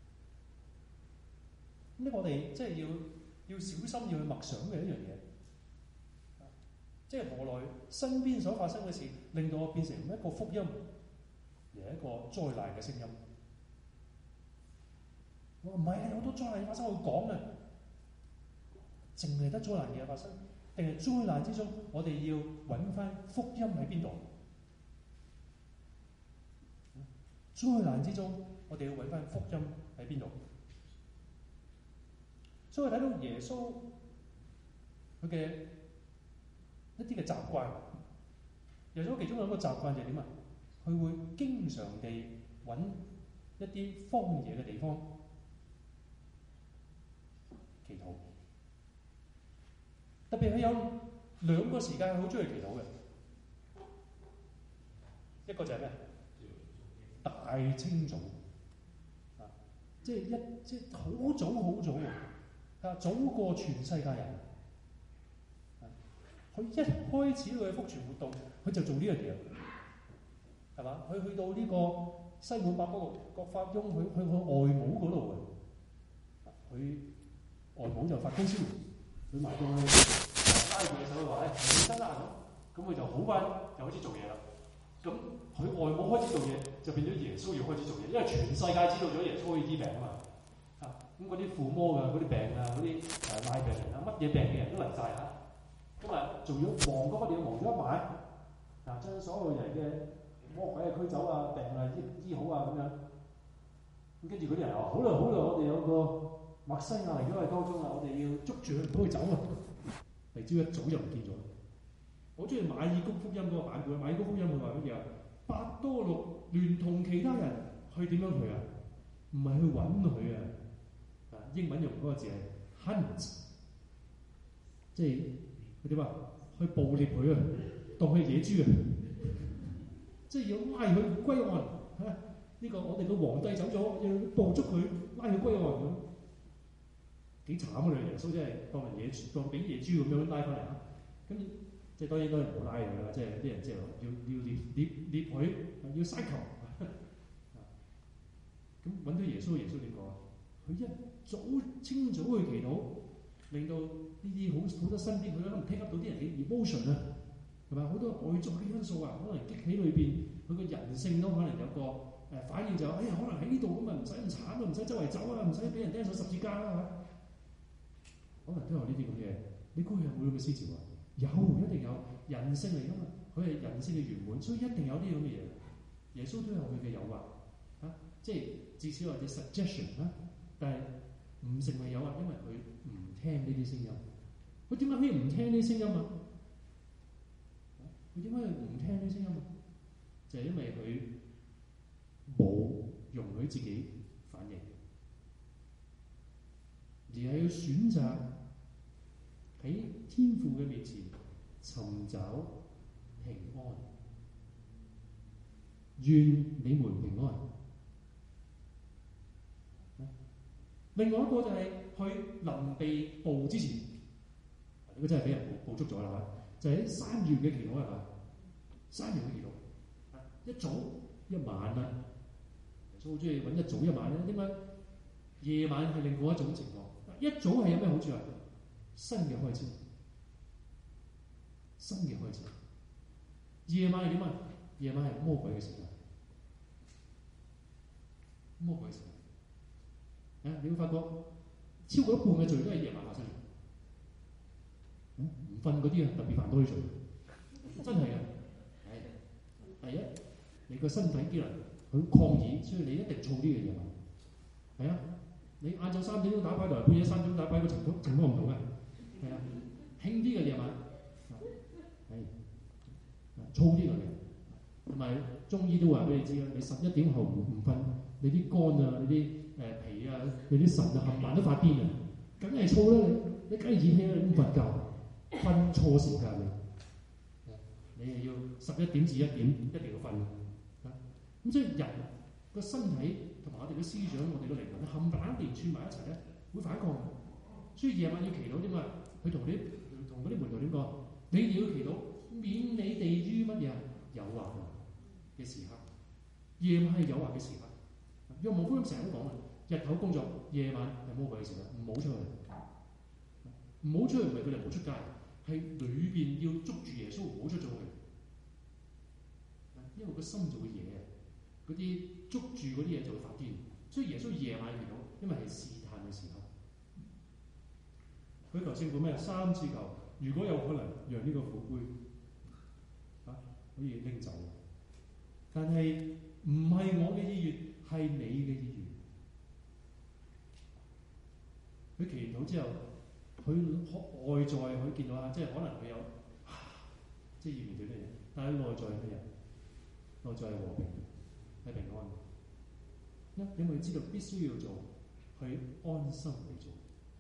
咁我哋即係要小心要去默想嘅一樣嘢。即係何來身邊所發生嘅事，令到我變成一個福音，而係一個災難嘅聲音？我話唔係，好多災難發生，我講啊，淨係得災難嘅嘢發生，定係災難之中，我哋要揾翻福音喺邊度？災難之中，我哋要揾翻福音喺邊度？所以我睇到耶穌佢嘅一啲嘅習慣，耶穌其中有一個習慣就係點啊？佢會經常地揾一啲荒野嘅地方祈禱。特別係有兩個時間佢好中意祈禱嘅，一個就係咩？大清早即係好早好早喎，早過全世界人。佢一開始佢嘅福傳活動，佢就做呢樣嘢，係嘛？佢去到呢個西滿伯國法翁，佢去外母嗰度嘅，佢外母就發高燒，佢埋到去拉住嘅手話：起身啦！咁佢就好快就開始做嘢啦。咁佢外母開始做嘢，就變咗耶穌要開始做嘢，因為全世界知道咗耶穌可以醫病啊嘛。咁嗰啲附魔㗎，嗰啲病啊，嗰啲拉病人啊，乜嘢病嘅人都嚟晒嚇。咁做咗忙嗰不了，忙咗一晚，將所有人嘅魔鬼驅走啊，病醫好啊咁樣。咁跟住嗰啲人話：好啦，我哋有個默西亞嚟咗喺當中啦，我哋要捉住佢唔好佢走啊！第朝一早就唔見咗。我中意馬爾谷福音嗰個版本。馬爾谷福音佢話乜嘢啊？伯多祿聯同其他人去點樣去啊？唔係去揾佢啊！英文用嗰個字係 hunt， 即係佢點啊？去捕獵佢啊，當佢野豬啊！即係要拉佢歸案嚇。呢個我哋個皇帝走咗，要捕捉佢，拉佢歸案咁，幾慘啊！耶穌真係當人野豬，當俾野豬咁樣拉翻嚟嚇。跟住即係當然唔好拉佢啦，即係啲人即係要獵佢，要嘥球。咁揾到耶穌，耶穌點講啊？佢一早清早去祈禱，令到呢啲好多身邊佢可能聽得到啲人嘅 emotion 啊，係咪？好多外在嘅因素啊，可能激起裏邊佢個人性都可能有個反應就可能喺呢度咁啊，唔使咁慘啊，唔使周圍走啊，唔使俾人釘上十字架啦嚇。可能都有呢啲咁嘅。你估佢有冇咁嘅思潮啊？有，一定有，人性嚟噶嘛，佢係人性嘅圓滿，所以一定有啲咁嘅嘢。耶穌都有佢嘅誘惑嚇，即係至少有啲 suggestion 啦，但係唔成為誘惑，因為佢唔聽呢啲聲音。佢點解可以唔聽呢啲聲音啊？佢點解唔聽呢啲聲音啊？就係因為佢冇容許自己反應，而係要選擇喺天父嘅面前尋找平安。願你們平安。另外一個就係去臨被捕之前，呢個真係俾人捕捉咗啦，就喺山園嘅祈禱係嘛？山園嘅祈禱，一早一晚啦。耶穌好中意揾一早一晚咧，點解？夜晚係另外一種情況，一早係有咩好處啊？新嘅開始，新嘅開始。夜晚係點啊？夜晚係魔鬼嘅時間，魔鬼嘅時間。你會發覺超過一半嘅罪都係夜晚發生嘅。唔瞓嗰啲啊，特別犯多啲罪，真係嘅。第一，你個身體機能佢抗議，所以你一定燥啲嘅夜晚。係啊，你晏晝3點鐘打牌同埋半夜3點鐘打牌個情況唔同嘅。係啊， 興啲嘅夜晚，粗啲嘅夜，同埋中醫都話俾你知啦，你11點後唔瞓，你啲肝啊、你啲脾啊、你啲腎啊冚唪唥都發癲啊，梗係燥啦你梗係熱氣啦，你唔瞓覺，瞓錯時間你係要11點至1點一定要瞓咁所以人個身體同埋我哋嘅思想、我哋嘅靈魂冚唪唥連串埋一齊咧，會反抗。所以夜晚要祈禱啫嘛。佢同嗰啲門徒點講？你哋要祈禱，免你哋於乜嘢誘惑嘅時刻。夜晚係誘惑嘅時刻。約翰福音成日都講啊，日頭工作，夜晚係魔鬼嘅時刻，唔好出去。唔好出去唔係佢哋唔好出街，係裏邊要捉住耶穌，唔好出咗去。因為個心就會惹啊，嗰啲捉住嗰啲嘢就會發癲。所以耶穌夜晚祈禱，因為係試探嘅時候。佢求聖父咩？3次求，如果有可能，讓呢個苦杯可以拎走。但係唔係我嘅意願，係你嘅意願。佢祈禱之後，佢外在佢見到即係可能佢有即係要面對啲嘢，但係內在係乜嘢？內在係和平，係平安。因為佢知道必須要做，去安心嚟做。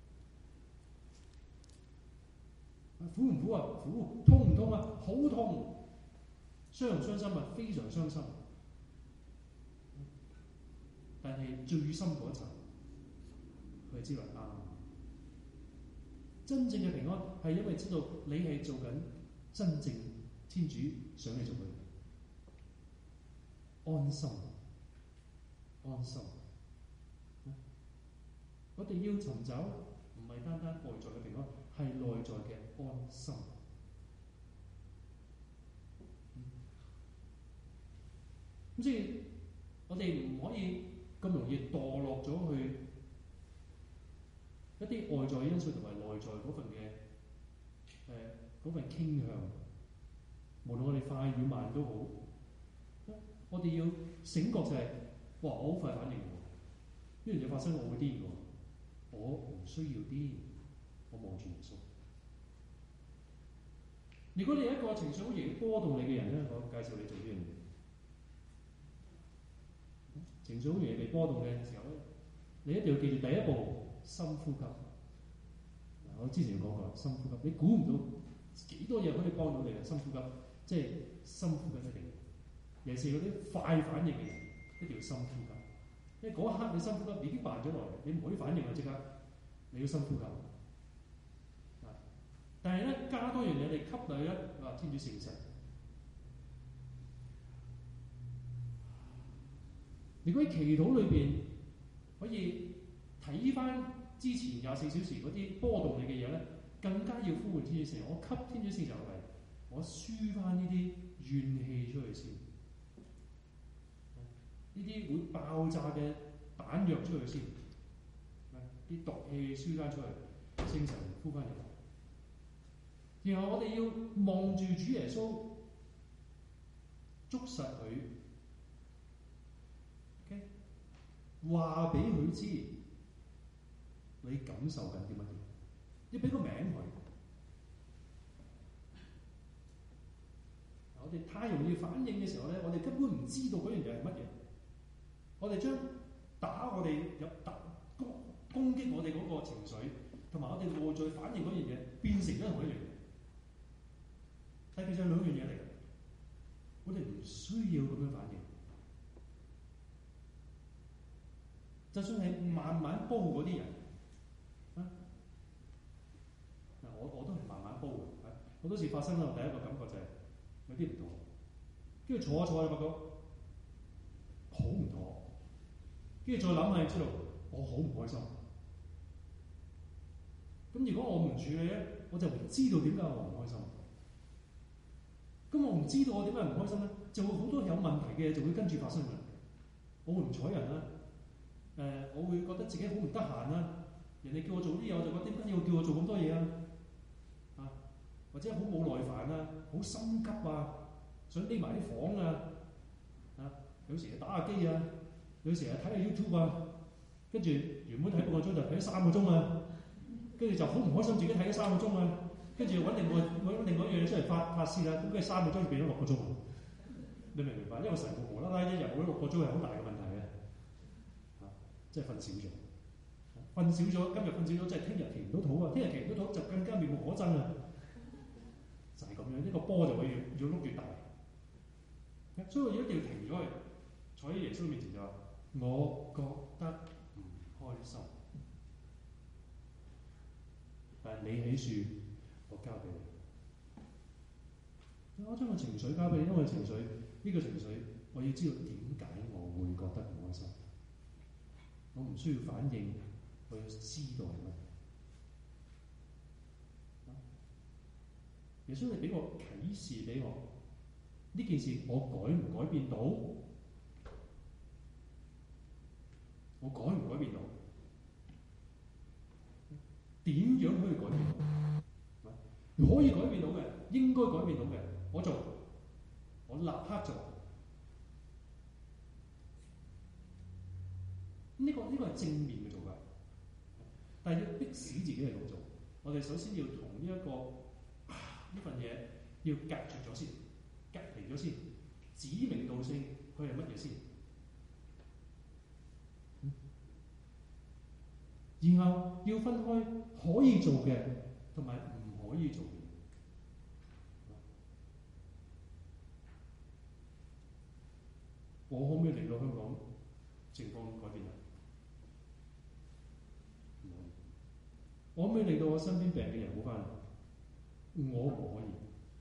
苦唔苦啊？苦。痛唔痛啊？好痛。傷唔傷心啊？非常傷心。但係最深嗰層，佢知道啱。真正嘅平安係因為知道你係做緊真正天主想你做嘅安心，安心。我哋要尋找唔係單單外在嘅平安，係內在嘅安心。咁所以我哋唔可以咁容易墮落咗去一啲外在因素同埋內在嗰份嘅嗰份傾向，無論我哋快與慢都好，我哋要醒覺就係、哇！我好快反應喎，呢樣嘢發生我會癲喎，我唔需要癲，我望住耶穌。如果你係一個情緒好容易波動你嘅人咧，我介紹你做呢樣嘢。情緒好容易被波動嘅時候咧，你一定要記住第一步，深呼吸。我之前講過，深呼吸，你估唔到幾多嘢可以幫到你嘅深呼吸，即係深呼吸一定。尤其是嗰啲快反應嘅人，一定要深呼吸。因為嗰一刻你深呼吸已經慢咗落嚟，你唔可以反應啦，即刻你要深呼吸。但係咧，加多樣嘢你吸落去咧，天主聖神。如果喺祈禱裏邊可以睇翻之前24小時嗰啲波動你嘅嘢咧，更加要呼喚天主聖神。我吸天主聖神入嚟，我輸翻呢啲怨氣出去先，呢啲會爆炸嘅彈藥出去先，啲毒氣輸翻出去，聖神呼翻入嚟。然後我哋要望住主耶穌，捉實佢。話俾佢知，你感受緊啲乜嘢？要俾個名佢。我哋太容易反應嘅時候咧，我哋根本唔知道嗰樣嘢係乜嘢。我哋將打我哋攻擊我哋嗰個情緒，同埋我哋內在反應嗰樣嘢，變成咗同一樣嘢。但其實係兩樣嘢嚟嘅。我哋唔需要咁樣反應。就算係慢慢煲嗰啲人，我都係慢慢煲嘅。好多時發生咧，第一個感覺就係有啲唔妥，跟住坐下坐下，發覺好唔妥，跟住再諗下，知道我好唔開心。咁如果我唔處理咧，我就唔知道點解我唔開心。咁我唔知道我點解唔開心咧，就會好多有問題嘅嘢就會跟住發生嘅。我會唔睬人啦。我會覺得自己好唔得閒啦，人哋叫我做啲嘢，我就覺得點解要叫我做咁多嘢啊？或者好冇耐煩啊，好心急啊，想匿埋啲房啊，有時打下機啊，有時睇下 YouTube 啊，跟住原本睇半個鐘就睇咗3個鐘啊，跟住就好唔開心，自己睇咗3個鐘啊， 跟住揾另外一樣嘢出嚟發泄啦，咁跟住3個鐘變咗6個鐘。你明唔明白？因為神父無啦啦一日冇咗6個鐘係好大嘅問題嘅，即係瞓少咗。瞓少咗，今日瞓少咗，即係聽日祈唔到禱啊！聽日祈唔到禱就更加面目可憎啊！就係咁樣，呢個波就會越碌越大。所以我一定要停咗去，坐喺耶穌面前就話：我覺得唔開心，但係你喺樹，我交俾你。我將個情緒交俾你，因為情緒呢個情緒，我要知道點解我會覺得唔開心。我唔需要反應。我要知道係乜？耶穌你俾個啟示俾我，呢件事我改唔改變到？我改唔改變到？點樣可以改變到？可以改變到嘅，應該改變到嘅，我做，我立刻做。呢個係正面嘅做法。但係要迫使自己係咁做，我哋首先要同呢份嘢要隔絕咗先，隔離咗先，指名道姓佢係乜嘢先，然後要分開可以做嘅同埋唔可以做嘅。我可唔可以令到香港情況改變啊？我可唔可以令到我身邊病嘅人好翻？我唔可以。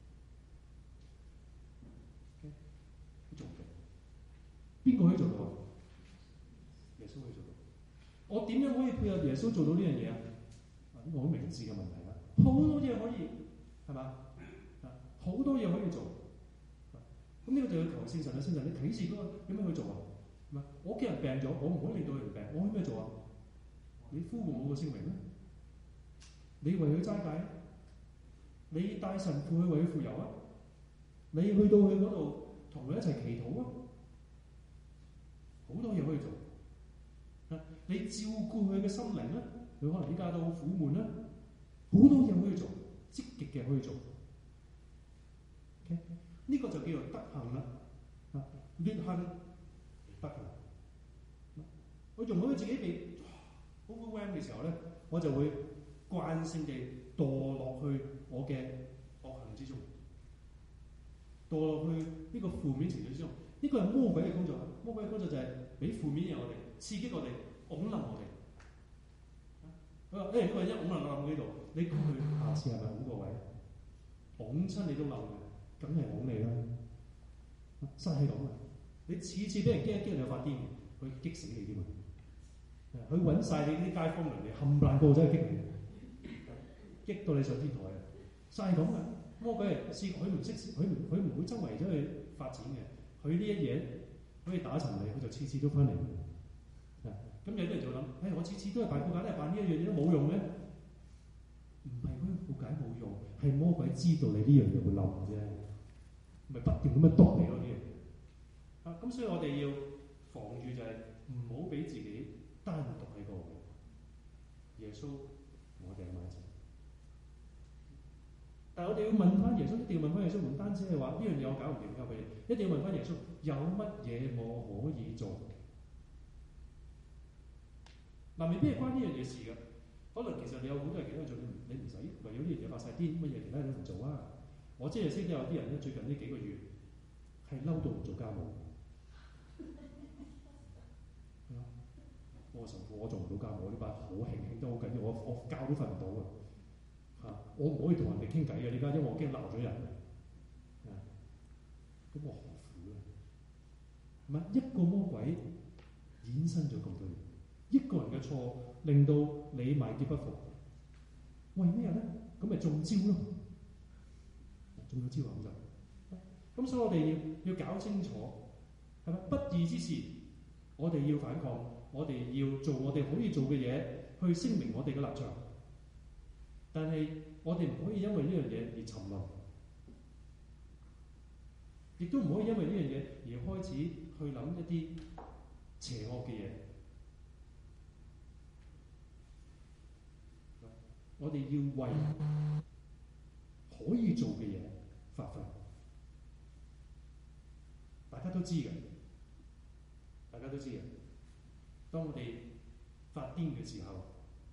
做唔到。邊個可以做到啊？耶穌可以做到。我點樣可以配合耶穌做到呢樣嘢啊？呢個好明智嘅問題啦。好多嘢可以，係嘛？好多嘢可以做。咁呢個就要求聖神啊！聖神，你啟示嗰個點樣去做啊？唔係我屋企人病咗，我唔可以令到佢唔病，我可以咩做啊？你呼喚我個聖名咧？你為佢齋戒，你帶神父去為佢傅油啊！你去到佢嗰度同佢一齊祈禱啊！好多嘢可以做。你照顧佢嘅心靈啊！佢可能依家都好苦悶啊！好多嘢可以做，積極嘅可以做。Okay? 呢個就叫做德行啦。劣行德行。我容許自己被 overwhelm 嘅時候咧，我就會慣性地墮落去我嘅惡行之中，墮落去呢個負面情緒之中。呢個係魔鬼嘅工作。魔鬼嘅工作就係俾負面嘢我哋，刺激我哋，拱冧我哋。佢話：呢個一拱冧呢度，你估佢下次係咪拱個位？拱親你都冧嘅，梗係拱你啦。真係咁啊！你次次俾人激一激，你就發癲，佢激死你添啊！佢揾晒你啲街坊鄰里冚唪唥個真係激你，激到你上天台啊！就係咁嘅。魔鬼係試過，佢唔會周圍走去發展嘅。佢呢一嘢可以打沉你，佢就次次都翻嚟。咁有啲人就諗：我次次都係扮副解，都係扮呢一樣嘢都冇用嘅。唔係嗰個副解冇用，係魔鬼知道你呢樣嘢會冧啫，咪不斷咁樣篤你咯啲嘢。咁所以我哋要防禦就係唔好俾自己單獨喺個耶穌同我哋喺埋一齊。但係我哋要問翻耶穌，一定要問翻耶穌，唔單止係話呢樣嘢我搞唔掂交俾你，一定要問翻耶穌，有乜嘢我可以做？嗱，未必係關呢樣嘢事嘅，可能其實你有好多人其他做，你唔使為咗呢樣嘢發晒癲，乜嘢其他嘢都唔做啊！我即係識有啲人咧，最近呢幾個月係嬲到唔做家務。我神父，我做唔到家務，呢班好興都好緊要，我覺都瞓唔到啊！我唔可以同人哋傾偈嘅，呢家因為我驚鬧咗人。咁我何苦咧？係咪一個魔鬼衍生咗咁多嘢？一個人嘅錯令到你萬劫不復，為咩咧？咁咪中招咯，中咗招咁就。咁所以我哋要搞清楚，係咪不義之事，我哋要反抗，我哋要做我哋可以做嘅嘢，去聲明我哋嘅立場。但係我哋唔可以因為呢樣嘢而沉淪，亦都唔可以因為呢樣嘢而開始去諗一啲邪惡嘅嘢。我哋要為可以做嘅嘢發揮。大家都知嘅，大家都知嘅。當我哋發癲嘅時候，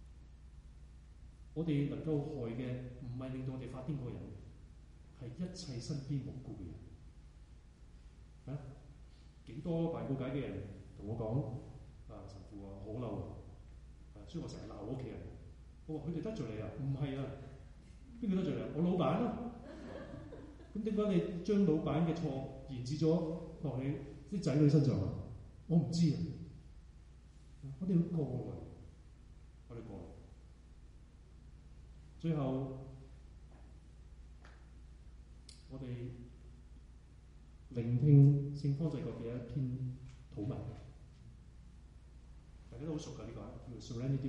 我哋能夠害嘅唔係令到我哋發癲嗰個人，係一切身邊無辜嘅人。幾多拜告解嘅人同我講神父啊，好嬲啊！所以我成日鬧我屋企人。我話佢哋得罪你啊？唔係啊，邊個得罪你啊？我老闆咯。咁點解你將老闆嘅錯延至咗落你啲仔女身上啊？我唔知啊。我哋要過來，我哋過來。最後，我哋聆聽聖方濟各嘅一篇禱文，大家都好熟㗎呢個，叫做 Serenity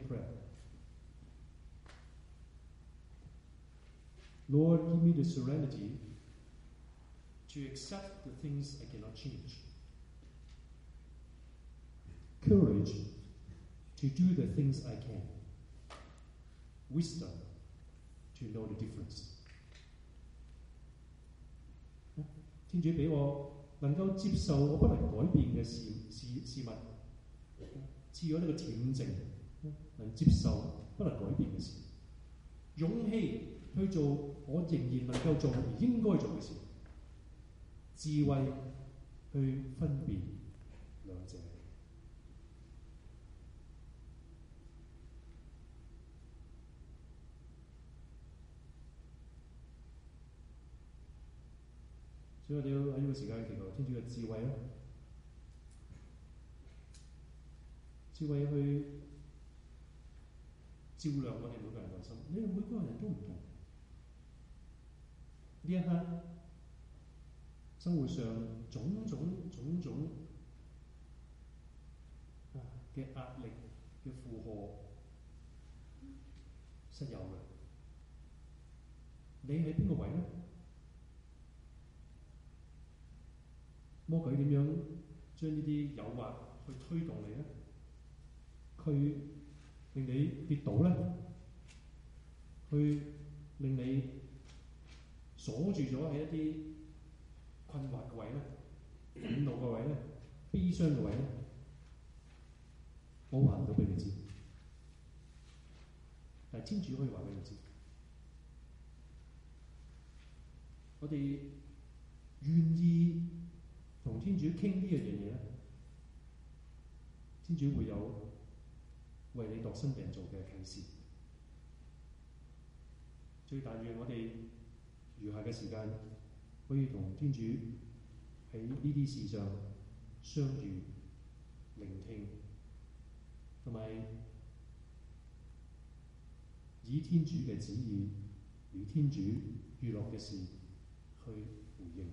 Prayer。Lord, give me the serenity to accept the things I cannot change, courage to do the things I can, wisdom to know the difference。天主俾我能夠接受我不能改變嘅事物，賜咗呢個恬靜，能接受不能改變嘅事，勇氣去做我仍然能夠做而應該做嘅事，智慧去分辨兩者。所以我哋要喺呢個時間祈求天主嘅智慧啦，智慧去照亮我哋每個人內心。你哋每個人都唔同，呢一刻生活上種種嘅壓力嘅負荷，實有嘅。你喺邊個位呢？魔鬼點樣將呢啲誘惑去推動你呢？佢令你跌倒呢？去令你鎖住咗喺一啲困惑嘅位呢？憤怒嘅位呢？悲傷嘅位呢？我話唔到俾你知，但係天主可以話俾你知。我哋願意同天主傾呢樣嘢咧，天主會有為你度身訂造嘅啟示。最但願我哋餘下嘅時間可以同天主喺呢啲事上相遇、聆聽，同埋以天主嘅旨意與天主預落嘅事去回應。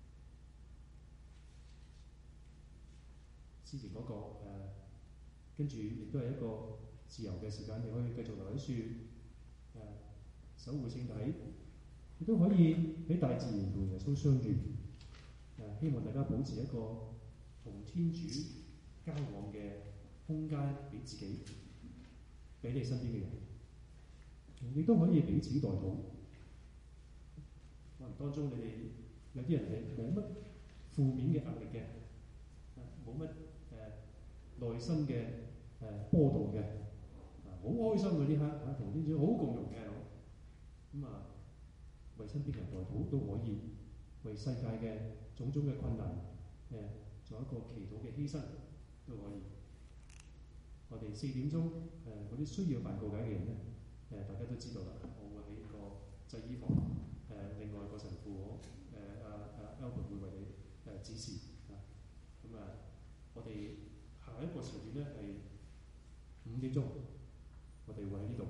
之前嗰個跟住亦都係一個自由嘅時間，你可以繼續留喺樹守護聖體，亦都可以喺大自然同耶穌相遇。希望大家保持一個同天主交往嘅空間俾自己，俾你身邊嘅人，亦都可以彼此代禱。可能當中你哋有啲人係冇乜負面嘅壓力嘅，冇乜內心嘅波動嘅，好開心嗰啲刻同天主好共融嘅，咁為身邊人代禱都可以，為世界嘅種種嘅困難做一個祈禱嘅犧牲都可以。我哋4點鐘嗰啲需要辦告解嘅人咧，大家都知道啦，我會喺個祭衣房另外個神父Albert 會為你指示咁我哋下一個時段咧係5點鐘，我哋會喺呢度，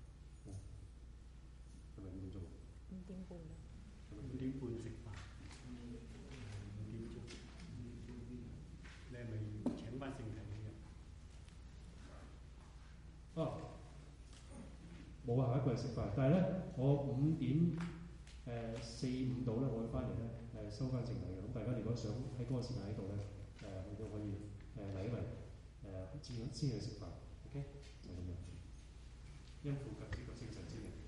係咪5點鐘？5點半啦。5點半食飯。5點鐘。你係咪請翻聖體嘅？冇啊，下一個係食飯，但係咧，我5點4、5度咧，我會翻嚟咧收翻聖體嘅。咁大家如果想喺嗰個時間喺度咧，你都可以嚟一嚟先去食飯 ，OK？就咁樣。因父及子及聖神之名。